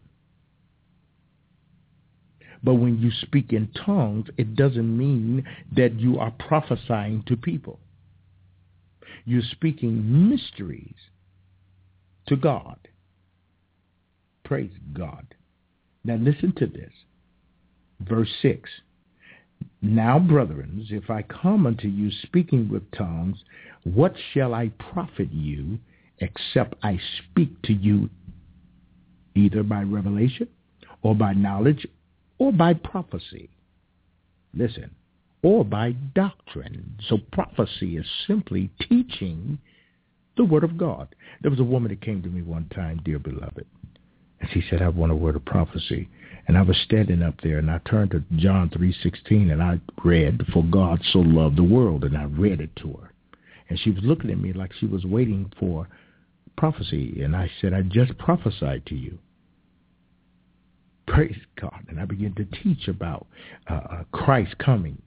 But when you speak in tongues, it doesn't mean that you are prophesying to people. You're speaking mysteries to God. Praise God. Now listen to this. Verse six. Now, brethren, if I come unto you speaking with tongues, what shall I profit you, except I speak to you either by revelation or by knowledge or by prophecy? Listen, or by doctrine. So prophecy is simply teaching the word of God. There was a woman that came to me one time, dear beloved, and she said, I want a word of prophecy. And I was standing up there, and I turned to John three sixteen, and I read, for God so loved the world, and I read it to her. And she was looking at me like she was waiting for prophecy. And I said, I just prophesied to you. Praise God. And I began to teach about uh, uh, Christ coming.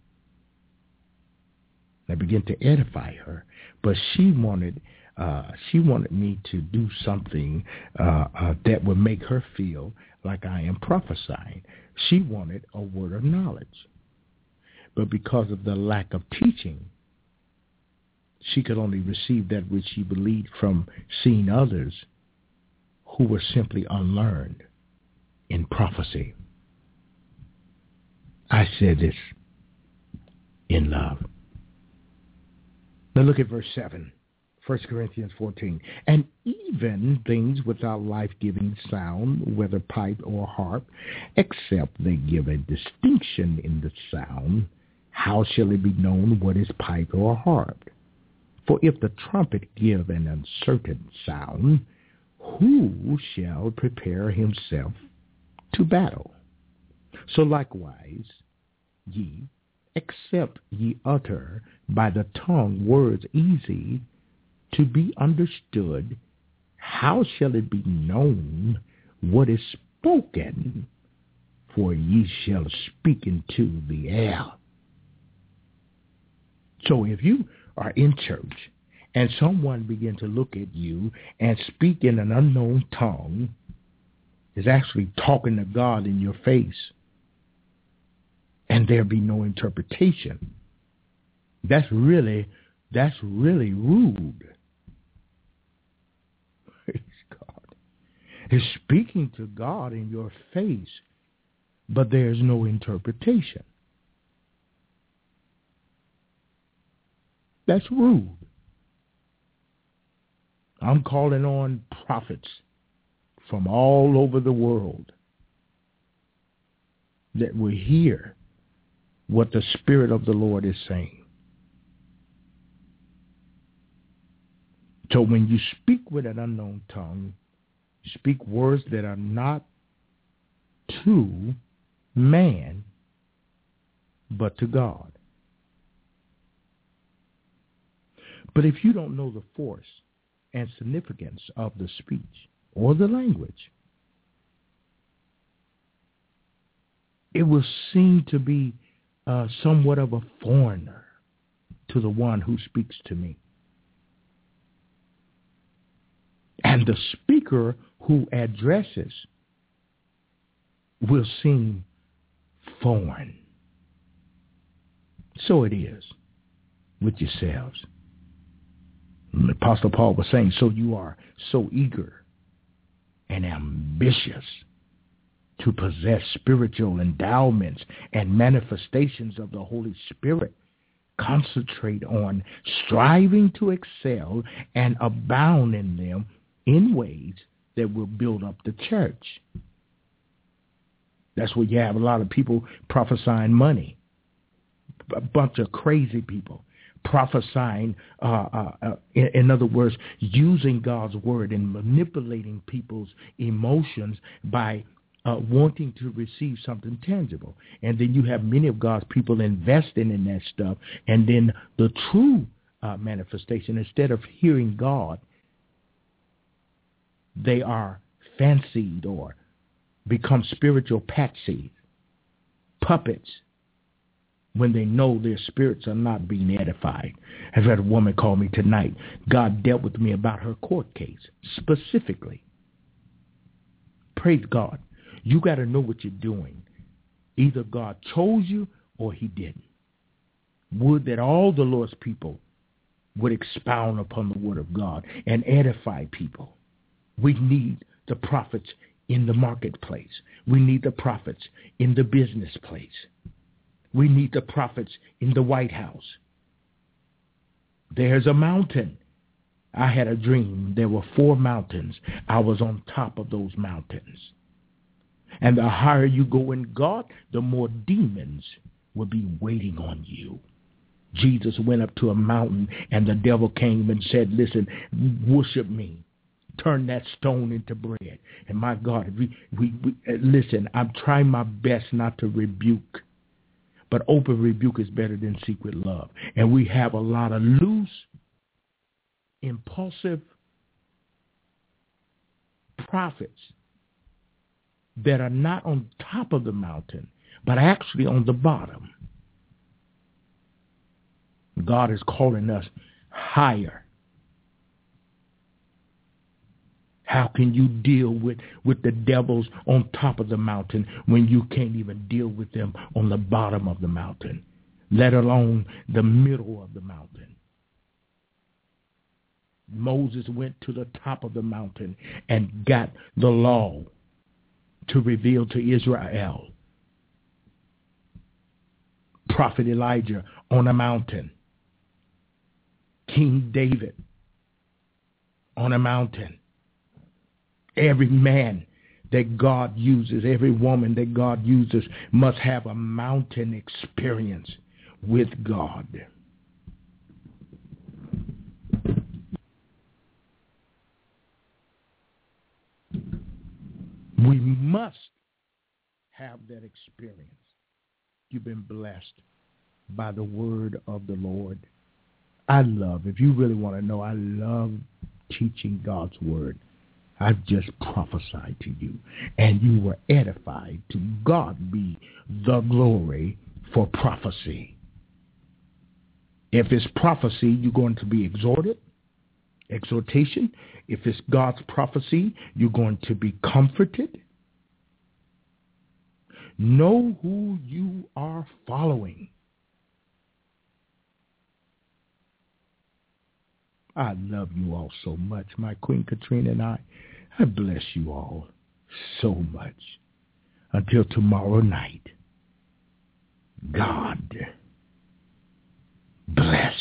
I began to edify her. But she wanted uh, she wanted me to do something uh, uh, that would make her feel like I am prophesying. She wanted a word of knowledge. But because of the lack of teaching, she could only receive that which she believed from seeing others who were simply unlearned in prophecy. I said this in love. Now look at verse seven, First Corinthians fourteen. And even things without life-giving sound, whether pipe or harp, except they give a distinction in the sound, how shall it be known what is pipe or harp? For if the trumpet give an uncertain sound, who shall prepare himself to battle? So likewise, ye, except ye utter by the tongue words easy to be understood, how shall it be known what is spoken? For ye shall speak into the air. So if you are in church and someone begin to look at you and speak in an unknown tongue, is actually talking to God in your face, and there be no interpretation, that's really, that's really rude. Praise God. It's speaking to God in your face, but there's no interpretation. That's rude. I'm calling on prophets from all over the world that will hear what the Spirit of the Lord is saying. So when you speak with an unknown tongue, you speak words that are not to man, but to God. But if you don't know the force and significance of the speech or the language, it will seem to be uh, somewhat of a foreigner to the one who speaks to me. And the speaker who addresses will seem foreign. So it is with yourselves. Apostle Paul was saying, so you are so eager and ambitious to possess spiritual endowments and manifestations of the Holy Spirit. Concentrate on striving to excel and abound in them in ways that will build up the church. That's where you have a lot of people prophesying money. A bunch of crazy people prophesying, uh, uh, uh, in, in other words, using God's word and manipulating people's emotions by uh, wanting to receive something tangible. And then you have many of God's people investing in that stuff. And then the true uh, manifestation, instead of hearing God, they are fancied or become spiritual patsies, puppets when they know their spirits are not being edified. I've had a woman call me tonight. God dealt with me about her court case specifically. Praise God. You got to know what you're doing. Either God chose you or he didn't. Would that all the Lord's people would expound upon the word of God and edify people. We need the prophets in the marketplace. We need the prophets in the business place. We need the prophets in the White House. There's a mountain. I had a dream. There were four mountains. I was on top of those mountains. And the higher you go in God, the more demons will be waiting on you. Jesus went up to a mountain and the devil came and said, listen, worship me. Turn that stone into bread. And my God, we, we, we listen, I'm trying my best not to rebuke. But open rebuke is better than secret love. And we have a lot of loose, impulsive prophets that are not on top of the mountain, but actually on the bottom. God is calling us higher. How can you deal with, with the devils on top of the mountain when you can't even deal with them on the bottom of the mountain, let alone the middle of the mountain? Moses went to the top of the mountain and got the law to reveal to Israel. Prophet Elijah on a mountain. King David on a mountain. Every man that God uses, every woman that God uses must have a mountain experience with God. We must have that experience. You've been blessed by the word of the Lord. I love, if you really want to know, I love teaching God's word. I've just prophesied to you, and you were edified. To God be the glory for prophecy. If it's prophecy, you're going to be exhorted, exhortation. If it's God's prophecy, you're going to be comforted. Know who you are following. I love you all so much, my Queen Katrina and I. I bless you all so much. Until tomorrow night, God bless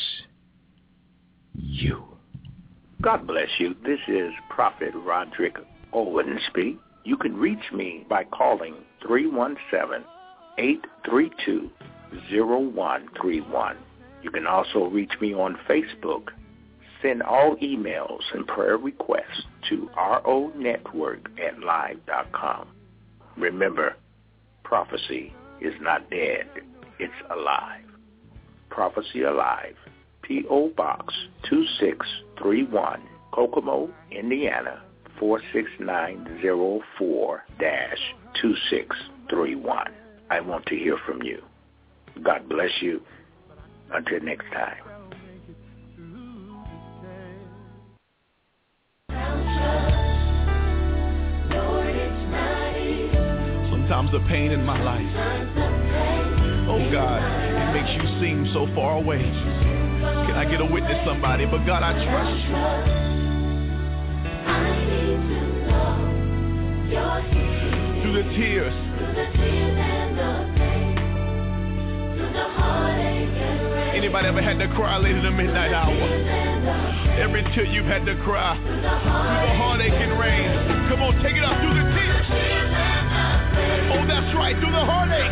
you. God bless you. This is Prophet Roderick Owensby. You can reach me by calling three one seven, eight three two, zero one three one. You can also reach me on Facebook. Send all emails and prayer requests to ronetwork at live dot com. Remember, prophecy is not dead. It's alive. Prophecy Alive, P O. Box two six three one, Kokomo, Indiana, four six nine zero four dash two six three one. I want to hear from you. God bless you. Until next time. Sometimes the pain in my life, oh God, it makes you seem so far away. Can I get a witness, somebody? But God, I trust you. Through the tears, anybody ever had to cry late in the midnight hour? Every tear you've had to cry, through the heartache and rain. Come on, take it up through the tears. Oh, that's right, through the heartache.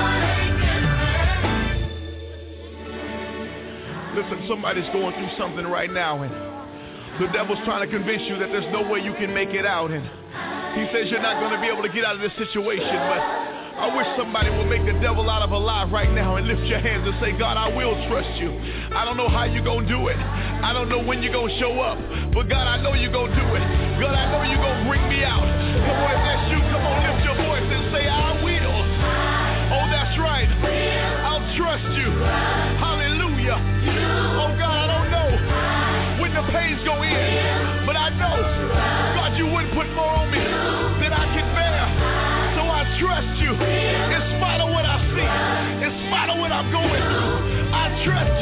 Listen, somebody's going through something right now, and the devil's trying to convince you that there's no way you can make it out, and he says you're not going to be able to get out of this situation, but I wish somebody would make the devil out of a lie right now and lift your hands and say, God, I will trust you. I don't know how you're going to do it. I don't know when you're going to show up, but God, I know you're going to do it. God, I know you're going to bring me out. Come on, if that's you, come on, lift your voice and say, I will. Oh, that's right. I'll trust you. Hallelujah. Oh God, I don't know when the pains go in, but I know, God, you wouldn't put more on me than I can bear. So I trust you in spite of what I see, in spite of what I'm going through. I trust